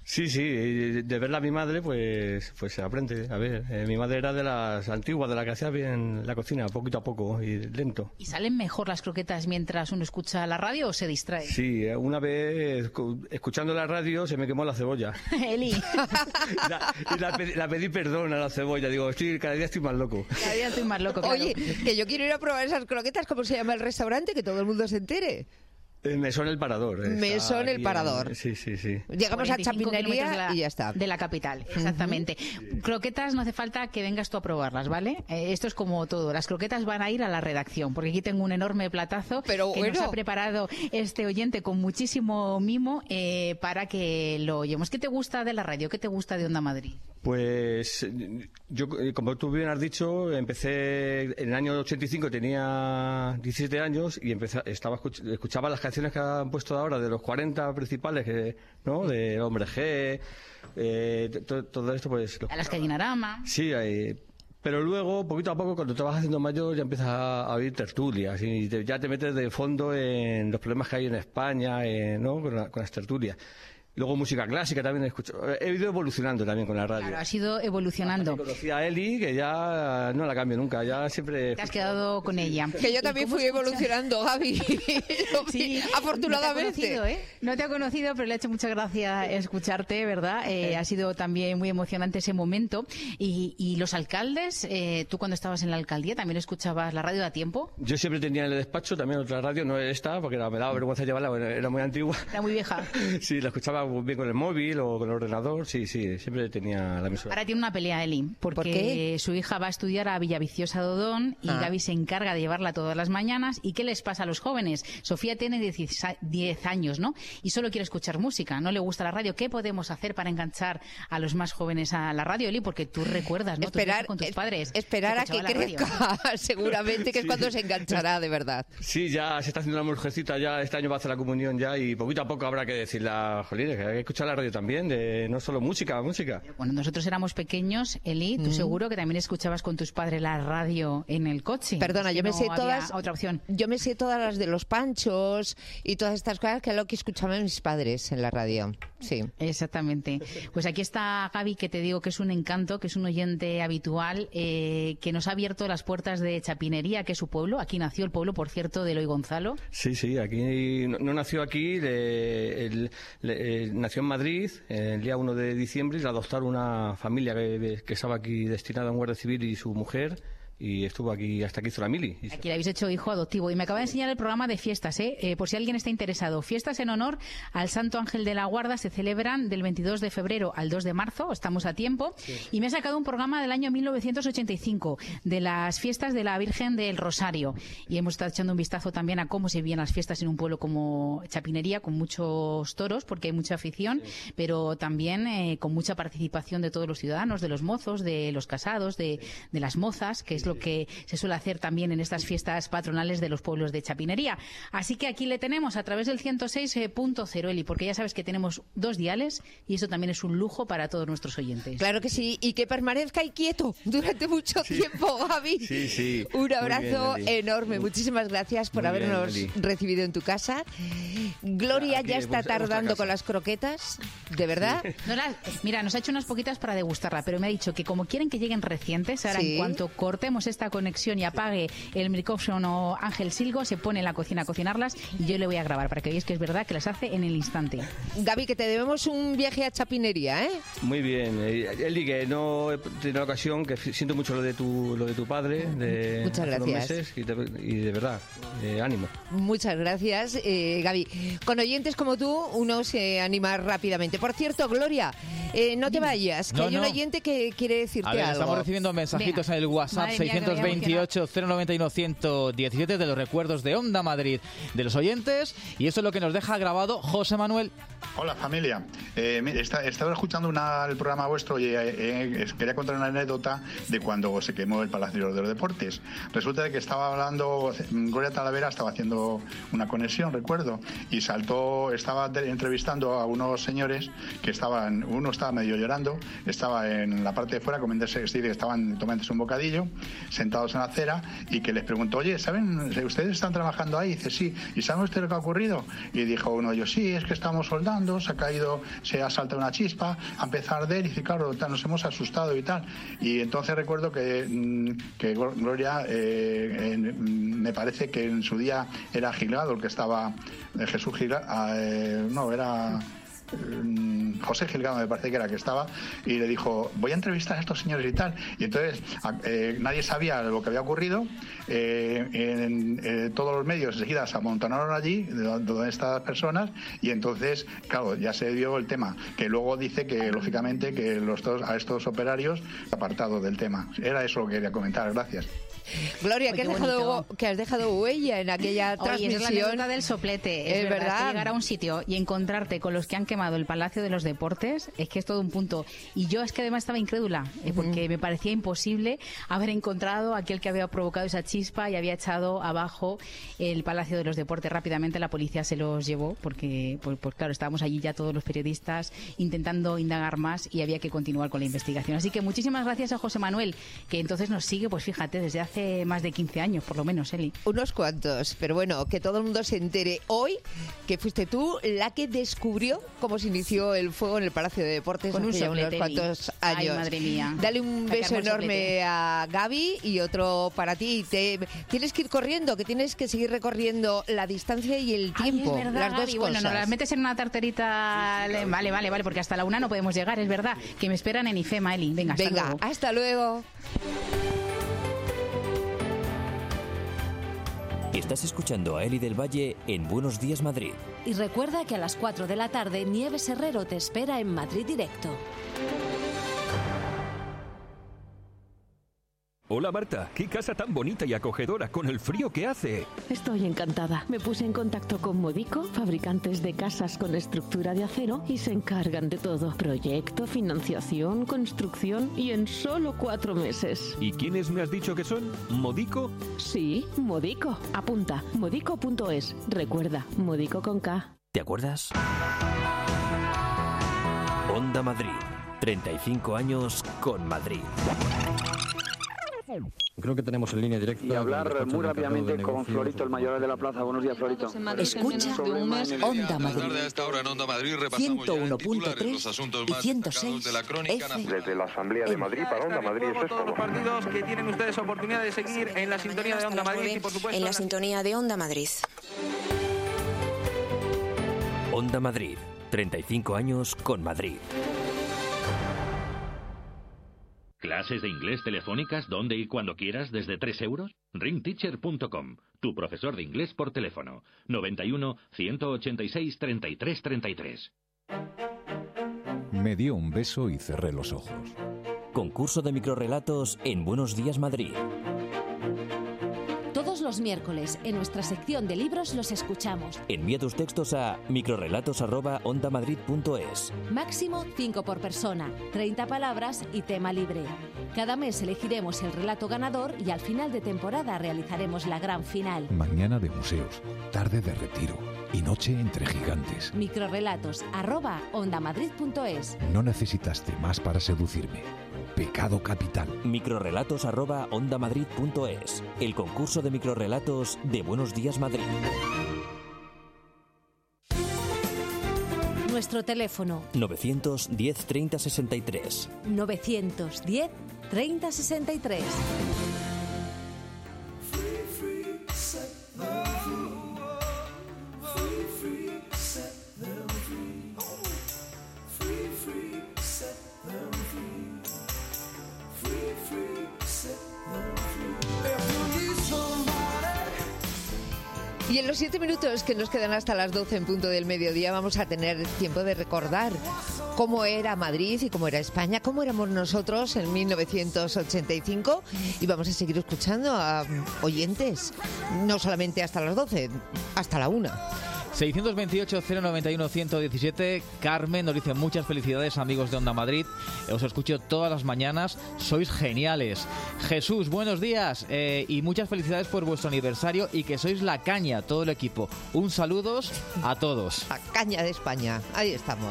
S21: Sí, sí, de verla a mi madre, pues pues se aprende. A ver, eh, mi madre era de las antiguas, de la que hacía bien la cocina, poquito a poco y lento.
S20: ¿Y salen mejor las croquetas mientras uno escucha la radio o se distrae?
S21: Sí, una vez escuchando la radio se me quemó la cebolla.
S20: Eli.
S21: la, y la, pedí, la pedí perdón a la cebolla, digo, estoy, cada día estoy más loco.
S20: Cada día estoy más loco, claro.
S2: Oye, que yo quiero ir a probar esas croquetas, ¿cómo se llama el restaurante? Que todo el mundo se entere.
S21: Mesón El Parador.
S2: Mesón El Parador.
S21: En, sí, sí, sí.
S2: Llegamos a Chapinería y ya está.
S20: De la capital, exactamente. Uh-huh. Croquetas no hace falta que vengas tú a probarlas, ¿vale? Eh, esto es como todo. Las croquetas van a ir a la redacción, porque aquí tengo un enorme platazo
S2: Pero
S20: que
S2: bueno.
S20: nos ha preparado este oyente con muchísimo mimo eh, para que lo oigamos. ¿Qué te gusta de la radio? ¿Qué te gusta de Onda Madrid?
S21: Pues yo, como tú bien has dicho, empecé en el año ochenta y cinco, tenía diecisiete años y empecé, estaba escuchaba las canciones que han puesto ahora de los cuarenta principales, que, ¿no? De Hombre G, eh, todo, todo esto, pues...
S20: A las Gallinarama.
S21: Sí, eh, pero luego, poquito a poco, cuando te vas haciendo mayor, ya empiezas a, a oír tertulias y te, ya te metes de fondo en los problemas que hay en España, eh, ¿no? Con, la, con las tertulias. Luego música clásica también he escuchado. He ido evolucionando también con la radio.
S20: Claro, has ido evolucionando.
S21: Conocí a Eli, que ya no la cambio nunca, ya siempre...
S20: Te has quedado con ella.
S2: Que yo también fui escuchas? evolucionando, Gaby.
S20: Sí, afortunadamente. No te, ha conocido, ¿eh? no te ha conocido, pero le ha hecho mucha gracia escucharte, ¿verdad? Eh, ha sido también muy emocionante ese momento. Y, y los alcaldes, eh, tú cuando estabas en la alcaldía, ¿también escuchabas la radio a tiempo?
S21: Yo siempre tenía en el despacho también otra radio, no esta, porque era, me daba vergüenza llevarla, era muy antigua.
S20: Era muy vieja.
S21: Sí, la escuchaba bien con el móvil o con el ordenador, sí, sí, siempre tenía la emisora.
S20: Ahora tiene una pelea, Eli, porque ¿Por qué? su hija va a estudiar a Villaviciosa de Odón y ah. Gaby se encarga de llevarla todas las mañanas. ¿Y qué les pasa a los jóvenes? Sofía tiene diez años, ¿no? Y solo quiere escuchar música, no le gusta la radio. ¿Qué podemos hacer para enganchar a los más jóvenes a la radio, Eli? Porque tú recuerdas, ¿no?
S2: Esperar,
S20: con tus padres.
S2: Esperar a que crezca, seguramente, que sí. es cuando se enganchará, de verdad.
S21: Sí, ya se está haciendo una mujercita, ya este año va a hacer la comunión ya y poquito a poco habrá que decirle a Jolines que hay que escuchar la radio también, de no solo música, música.
S20: Cuando nosotros éramos pequeños, Eli, tú mm. seguro que también escuchabas con tus padres la radio en el coche.
S2: Perdona, yo me
S20: no
S2: sé todas.
S20: Otra opción.
S2: Yo me sé todas las de los Panchos y todas estas cosas que es lo que escuchaban mis padres en la radio. Sí.
S20: Exactamente. Pues aquí está Gaby, que te digo que es un encanto, que es un oyente habitual, eh, que nos ha abierto las puertas de Chapinería, que es su pueblo. Aquí nació el pueblo, por cierto, de Eloy Gonzalo.
S21: Sí, sí, aquí no, no nació aquí, le, el, le, eh, nació en Madrid el día uno de diciembre y la adoptaron una familia que, que estaba aquí destinada a un guardia civil y su mujer. Y estuvo aquí hasta que hizo la mili.
S20: Aquí le habéis hecho hijo adoptivo. Y me acaba de enseñar el programa de fiestas, ¿eh? Eh, por si alguien está interesado. Fiestas en honor al Santo Ángel de la Guarda se celebran del veintidós de febrero al dos de marzo. Estamos a tiempo. Sí. Y me ha sacado un programa del año mil novecientos ochenta y cinco de las fiestas de la Virgen del Rosario. Y hemos estado echando un vistazo también a cómo se vivían las fiestas en un pueblo como Chapinería, con muchos toros, porque hay mucha afición, sí. pero también eh, con mucha participación de todos los ciudadanos, de los mozos, de los casados, de, de las mozas, que es lo que se suele hacer también en estas fiestas patronales de los pueblos de Chapinería. Así que aquí le tenemos a través del ciento seis punto cero, Eli, porque ya sabes que tenemos dos diales y eso también es un lujo para todos nuestros oyentes.
S2: Claro que sí, y que permanezca ahí quieto durante mucho sí. tiempo, Gaby.
S21: Sí, sí.
S2: Un abrazo bien, enorme. Muchísimas gracias por Muy habernos bien, recibido en tu casa. Gloria ya está tardando con las croquetas, ¿de verdad?
S20: Sí. No las, mira, nos ha hecho unas poquitas para degustarla, pero me ha dicho que como quieren que lleguen recientes, ahora sí. en cuanto cortemos esta conexión y apague el micrófono Ángel Silgo, se pone en la cocina a cocinarlas y yo le voy a grabar para que veáis que es verdad que las hace en el instante.
S2: Gaby, que te debemos un viaje a Chapinería, ¿eh?
S21: Muy bien. Eli, que no he tenido la ocasión, que siento mucho lo de tu, lo de tu padre. De
S2: Muchas gracias.
S21: Meses, y, de, y de verdad, eh, ánimo.
S2: Muchas gracias, eh, Gaby. Con oyentes como tú, uno se anima rápidamente. Por cierto, Gloria, eh, no te vayas, que no, hay un no. oyente que quiere decirte
S3: a ver,
S2: algo.
S3: Estamos recibiendo mensajitos Venga. en el WhatsApp seiscientos veintiocho cero noventa y uno ciento diecisiete de los recuerdos de Onda Madrid de los oyentes, y eso es lo que nos deja grabado José Manuel.
S4: Hola familia, eh, está, estaba escuchando una, el programa vuestro y eh, eh, quería contar una anécdota de cuando se quemó el Palacio de los Deportes. Resulta de que estaba hablando, Gloria Talavera estaba haciendo una conexión, recuerdo, y saltó, estaba de, entrevistando a unos señores que estaban, uno estaba medio llorando, estaba en la parte de fuera comiéndose, es decir, estaban tomándose un bocadillo, sentados en la acera, y que les preguntó, oye, ¿saben, ustedes están trabajando ahí? Y dice, sí. ¿Y saben usted lo que ha ocurrido? Y dijo uno de ellos, sí, es que estamos soldando hablando, se ha caído, se ha saltado una chispa, ha empezado a arder y dice, claro, nos hemos asustado y tal. Y entonces recuerdo que, que Gloria, eh, en, me parece que en su día era Gilgado el que estaba, eh, Jesús Gilgado, eh, no, era... José Gilgado me parece que era que estaba, y le dijo, voy a entrevistar a estos señores y tal, y entonces eh, nadie sabía lo que había ocurrido, eh, en eh, todos los medios enseguida se amontonaron allí donde estas personas, y entonces claro, ya se dio el tema, que luego dice que lógicamente que los dos, a estos operarios apartados del tema. Era eso lo que quería comentar. Gracias.
S2: Gloria, que has, dejado, que has dejado huella en aquella
S20: Oye,
S2: transmisión.
S20: es la anécdota del soplete. Es,
S2: es
S20: verdad,
S2: verdad.
S20: Es que llegar a un sitio y encontrarte con los que han quemado el Palacio de los Deportes, es que es todo un punto. Y yo es que además estaba incrédula, eh, porque uh-huh. me parecía imposible haber encontrado a aquel que había provocado esa chispa y había echado abajo el Palacio de los Deportes. Rápidamente la policía se los llevó, porque, pues, pues claro, estábamos allí ya todos los periodistas intentando indagar más y había que continuar con la investigación. Así que muchísimas gracias a José Manuel, que entonces nos sigue, pues fíjate, desde hace más de quince años, por lo menos, Eli.
S2: Unos cuantos, pero bueno, que todo el mundo se entere hoy que fuiste tú la que descubrió cómo se inició el fuego en el Palacio de Deportes
S20: con un
S2: hace ya
S20: soplete,
S2: unos cuantos años.
S20: Ay, madre mía.
S2: Dale un beso
S20: Sacarme
S2: enorme a Gaby y otro para ti. Te, tienes que ir corriendo, que tienes que seguir recorriendo la distancia y el tiempo.
S20: Ay, es verdad,
S2: las dos
S20: Gaby.
S2: cosas.
S20: Bueno, nos las metes en una tarterita. Vale, vale, vale, porque hasta la una no podemos llegar, es verdad. Que me esperan en IFEMA, Eli. Venga, hasta
S2: Venga,
S20: luego.
S2: hasta luego.
S1: Estás escuchando a Eli del Valle en Buenos Días Madrid.
S7: Y recuerda que a las cuatro de la tarde Nieves Herrero te espera en Madrid Directo.
S11: Hola Marta, qué casa tan bonita y acogedora con el frío que hace.
S12: Estoy encantada. Me puse en contacto con Modico, fabricantes de casas con estructura de acero, y se encargan de todo. Proyecto, financiación, construcción y en solo cuatro meses.
S11: ¿Y quiénes me has dicho que son? ¿Modico?
S12: Sí, Modico. Apunta, modico punto es. Recuerda, Modico con K.
S1: ¿Te acuerdas? Onda Madrid. treinta y cinco años con Madrid.
S5: Creo que tenemos en línea directa.
S22: Y hablar muy rápidamente con Florito, el mayor de la plaza. Buenos días, Florito.
S23: Escucha Onda Madrid.
S24: Tarde a esta hora en Onda Madrid repasamos
S23: ciento uno punto tres y ciento seis
S24: de la crónica.
S22: Desde la Asamblea de Madrid para Onda Madrid. Eso es
S25: todos los partidos que tienen ustedes oportunidad de seguir en la sintonía de Onda Madrid y por supuesto
S23: en la sintonía de Onda Madrid.
S1: Onda Madrid. treinta y cinco años con Madrid.
S13: ¿Clases de inglés telefónicas donde y cuando quieras desde tres euros? ring teacher punto com, tu profesor de inglés por teléfono. noventa y uno, ciento ochenta y seis, treinta y tres, treinta y tres.
S26: Me dio un beso y cerré los ojos.
S1: Concurso de microrrelatos en Buenos Días Madrid.
S7: Todos los miércoles, en nuestra sección de libros, los escuchamos.
S1: Envía tus textos a microrrelatos arroba ondamadrid punto es.
S7: Máximo cinco por persona, treinta palabras y tema libre. Cada mes elegiremos el relato ganador y al final de temporada realizaremos la gran final.
S26: Mañana de museos, tarde de retiro y noche entre gigantes.
S7: Microrrelatos arroba ondamadrid punto es.
S26: No necesitaste más para seducirme. Pecado capital.
S1: Microrrelatos arroba ondamadrid punto es. El concurso de microrrelatos de Buenos Días Madrid.
S7: Nuestro teléfono
S1: novecientos diez, treinta, sesenta y tres.
S7: novecientos diez, treinta, sesenta y tres.
S2: Y en los siete minutos que nos quedan hasta las doce en punto del mediodía vamos a tener tiempo de recordar cómo era Madrid y cómo era España, cómo éramos nosotros en mil novecientos ochenta y cinco, y vamos a seguir escuchando a oyentes, no solamente hasta las doce, hasta la una.
S3: seiscientos veintiocho, cero noventa y uno, ciento diecisiete. Carmen nos dice muchas felicidades, amigos de Onda Madrid. Os escucho todas las mañanas. Sois geniales. Jesús, buenos días eh, y muchas felicidades por vuestro aniversario y que sois la caña, todo el equipo. Un saludos a todos.
S2: La caña de España. Ahí estamos.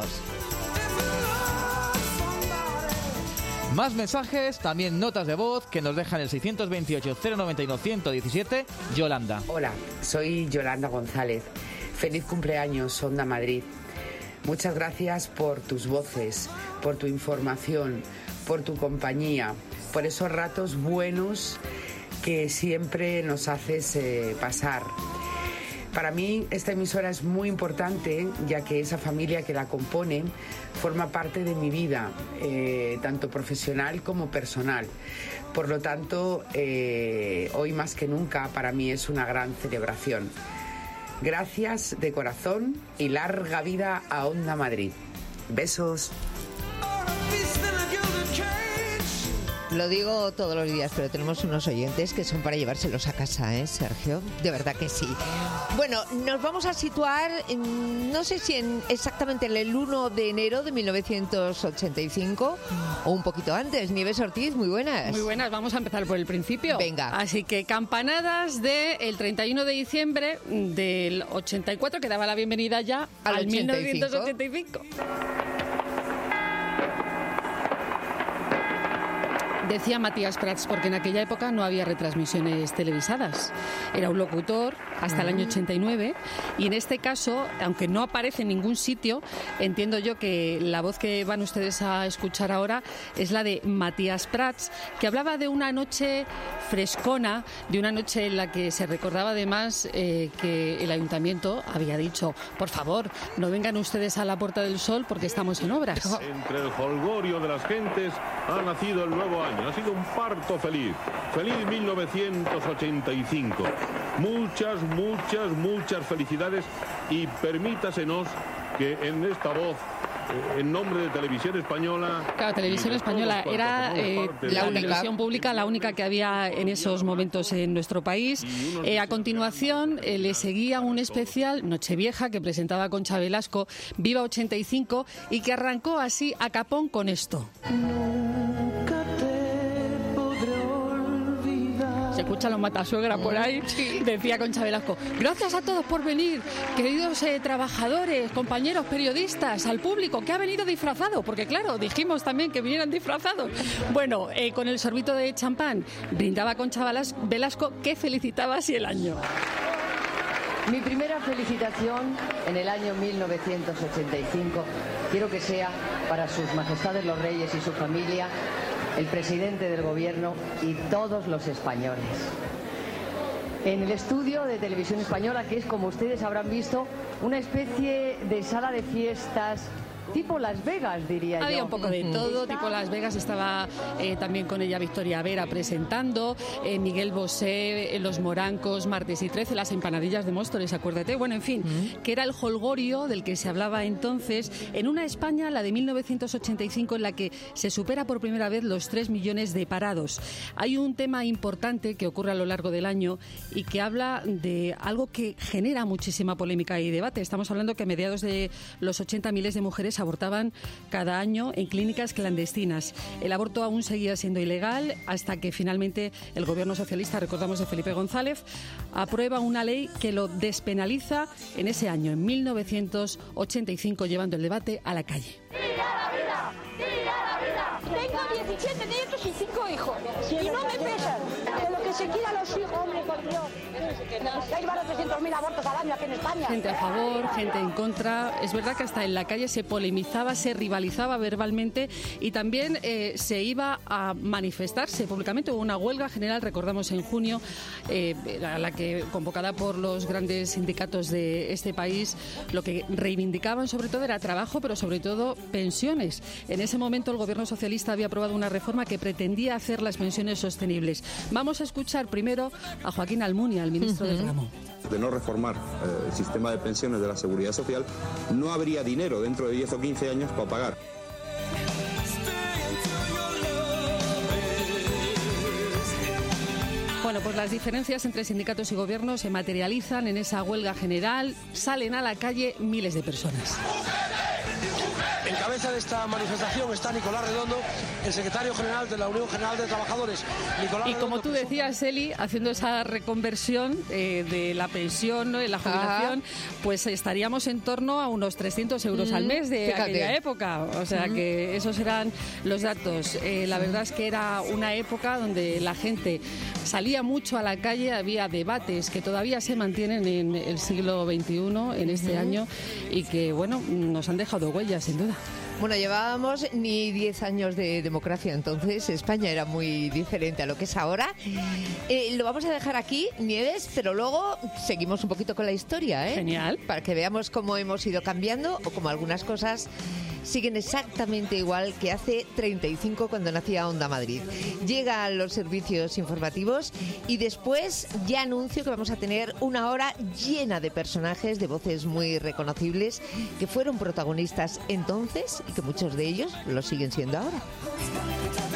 S3: Más mensajes, también notas de voz que nos dejan el seiscientos veintiocho, cero noventa y uno, ciento diecisiete. Yolanda.
S27: Hola, soy Yolanda González. Feliz cumpleaños, Onda Madrid.
S5: Muchas gracias por tus voces, por tu información, por tu compañía, por esos ratos buenos que siempre nos haces eh, pasar. Para mí esta emisora es muy importante, ya que esa familia que la compone forma parte de mi vida, eh, tanto profesional como personal. Por lo tanto, eh, hoy más que nunca para mí es una gran celebración. Gracias de corazón y larga vida a Onda Madrid. Besos.
S2: Lo digo todos los días, pero tenemos unos oyentes que son para llevárselos a casa, ¿eh, Sergio? De verdad que sí. Bueno, nos vamos a situar, en, no sé si en exactamente en el uno de enero de mil novecientos ochenta y cinco o un poquito antes. Nieves Ortiz, muy buenas.
S6: Muy buenas, vamos a empezar por el principio.
S2: Venga.
S6: Así que campanadas del treinta y uno de diciembre del ochenta y cuatro, que daba la bienvenida ya al, al mil novecientos ochenta y cinco. Decía Matías Prats, porque en aquella época no había retransmisiones televisadas. Era un locutor hasta el año ochenta y nueve y en este caso, aunque no aparece en ningún sitio, entiendo yo que la voz que van ustedes a escuchar ahora es la de Matías Prats, que hablaba de una noche frescona, de una noche en la que se recordaba además eh, que el ayuntamiento había dicho, por favor, no vengan ustedes a la Puerta del Sol porque estamos en obras.
S8: Entre el jolgorio de las gentes ha nacido el nuevo año. Ha sido un parto feliz. Feliz mil novecientos ochenta y cinco. Muchas, muchas, muchas felicidades y permítasenos que en esta voz, en nombre de Televisión Española...
S6: Claro, Televisión Española era eh, la única televisión pública, la única que había en esos momentos en nuestro país. Eh, a continuación eh, le seguía un especial, Nochevieja, que presentaba Concha Velasco, Viva ochenta y cinco, y que arrancó así a capón con esto. Se escucha los matasuegra por ahí, sí. Decía Concha Velasco, gracias a todos por venir, queridos eh, trabajadores, compañeros periodistas, al público que ha venido disfrazado, porque claro, dijimos también que vinieran disfrazados. Bueno, eh, con el sorbito de champán brindaba Concha Velasco, que felicitaba así el año.
S9: Mi primera felicitación en el año mil novecientos ochenta y cinco quiero que sea para sus majestades los reyes y su familia, el presidente del gobierno y todos los españoles. En el estudio de Televisión Española, que es, como ustedes habrán visto, una especie de sala de fiestas tipo Las Vegas, diría yo.
S6: Había un poco de todo, tipo Las Vegas. Estaba eh, también con ella Victoria Vera presentando, eh, Miguel Bosé, eh, Los Morancos, Martes y Trece, las empanadillas de Móstoles, acuérdate. Bueno, en fin, uh-huh. que era el jolgorio del que se hablaba entonces en una España, la de mil novecientos ochenta y cinco, en la que se supera por primera vez los tres millones de parados. Hay un tema importante que ocurre a lo largo del año y que habla de algo que genera muchísima polémica y debate. Estamos hablando que a mediados de los ochenta miles de mujeres abortaban cada año en clínicas clandestinas. El aborto aún seguía siendo ilegal hasta que finalmente el gobierno socialista, recordamos de Felipe González, aprueba una ley que lo despenaliza en ese año, en mil novecientos ochenta y cinco, llevando el debate a la calle.
S10: ¡Viva la vida! ¡Viva la vida! Tengo diecisiete nietos y cinco hijos y no me pesan. De lo que se quiera los hijos, hombre, por Dios. Hay más de trescientos mil abortos al año aquí en España.
S6: Gente a favor, gente en contra. Es verdad que hasta en la calle se polemizaba, se rivalizaba verbalmente y también eh, se iba a manifestarse públicamente. Hubo una huelga general, recordamos, en junio, eh, a la que, convocada por los grandes sindicatos de este país, lo que reivindicaban sobre todo era trabajo, pero sobre todo pensiones. En ese momento el gobierno socialista había aprobado una reforma que pretendía hacer las pensiones sostenibles. Vamos a escuchar primero a Joaquín Almunia, el ministro uh-huh. del ramo.
S14: De no reformar eh, el sistema de pensiones de la Seguridad Social, no habría dinero dentro de diez o quince años para pagar.
S6: Bueno, pues las diferencias entre sindicatos y gobiernos se materializan en esa huelga general. Salen a la calle miles de personas.
S14: Encabeza
S15: cabeza de esta manifestación está Nicolás Redondo, el secretario general de la Unión General de Trabajadores. Nicolás
S6: y como
S15: Redondo,
S6: tú decías, Eli, haciendo esa reconversión eh, de la pensión, ¿no?, de la jubilación, ah. pues estaríamos en torno a unos trescientos euros mm, al mes de fíjate. aquella época. O sea mm. que esos eran los datos. Eh, la verdad es que era una época donde la gente salía mucho a la calle, había debates que todavía se mantienen en el siglo veintiuno, en este mm. año, y que, bueno, nos han dejado huellas, sin duda.
S2: Bueno, llevábamos ni diez años de democracia, entonces España era muy diferente a lo que es ahora. Eh, lo vamos a dejar aquí, Nieves, pero luego seguimos un poquito con la historia, ¿eh?
S6: Genial.
S2: Para que veamos cómo hemos ido cambiando o cómo algunas cosas siguen exactamente igual que hace treinta y cinco cuando nacía Onda Madrid. Llegan los servicios informativos y después ya anuncio que vamos a tener una hora llena de personajes, de voces muy reconocibles que fueron protagonistas entonces y que muchos de ellos lo siguen siendo ahora.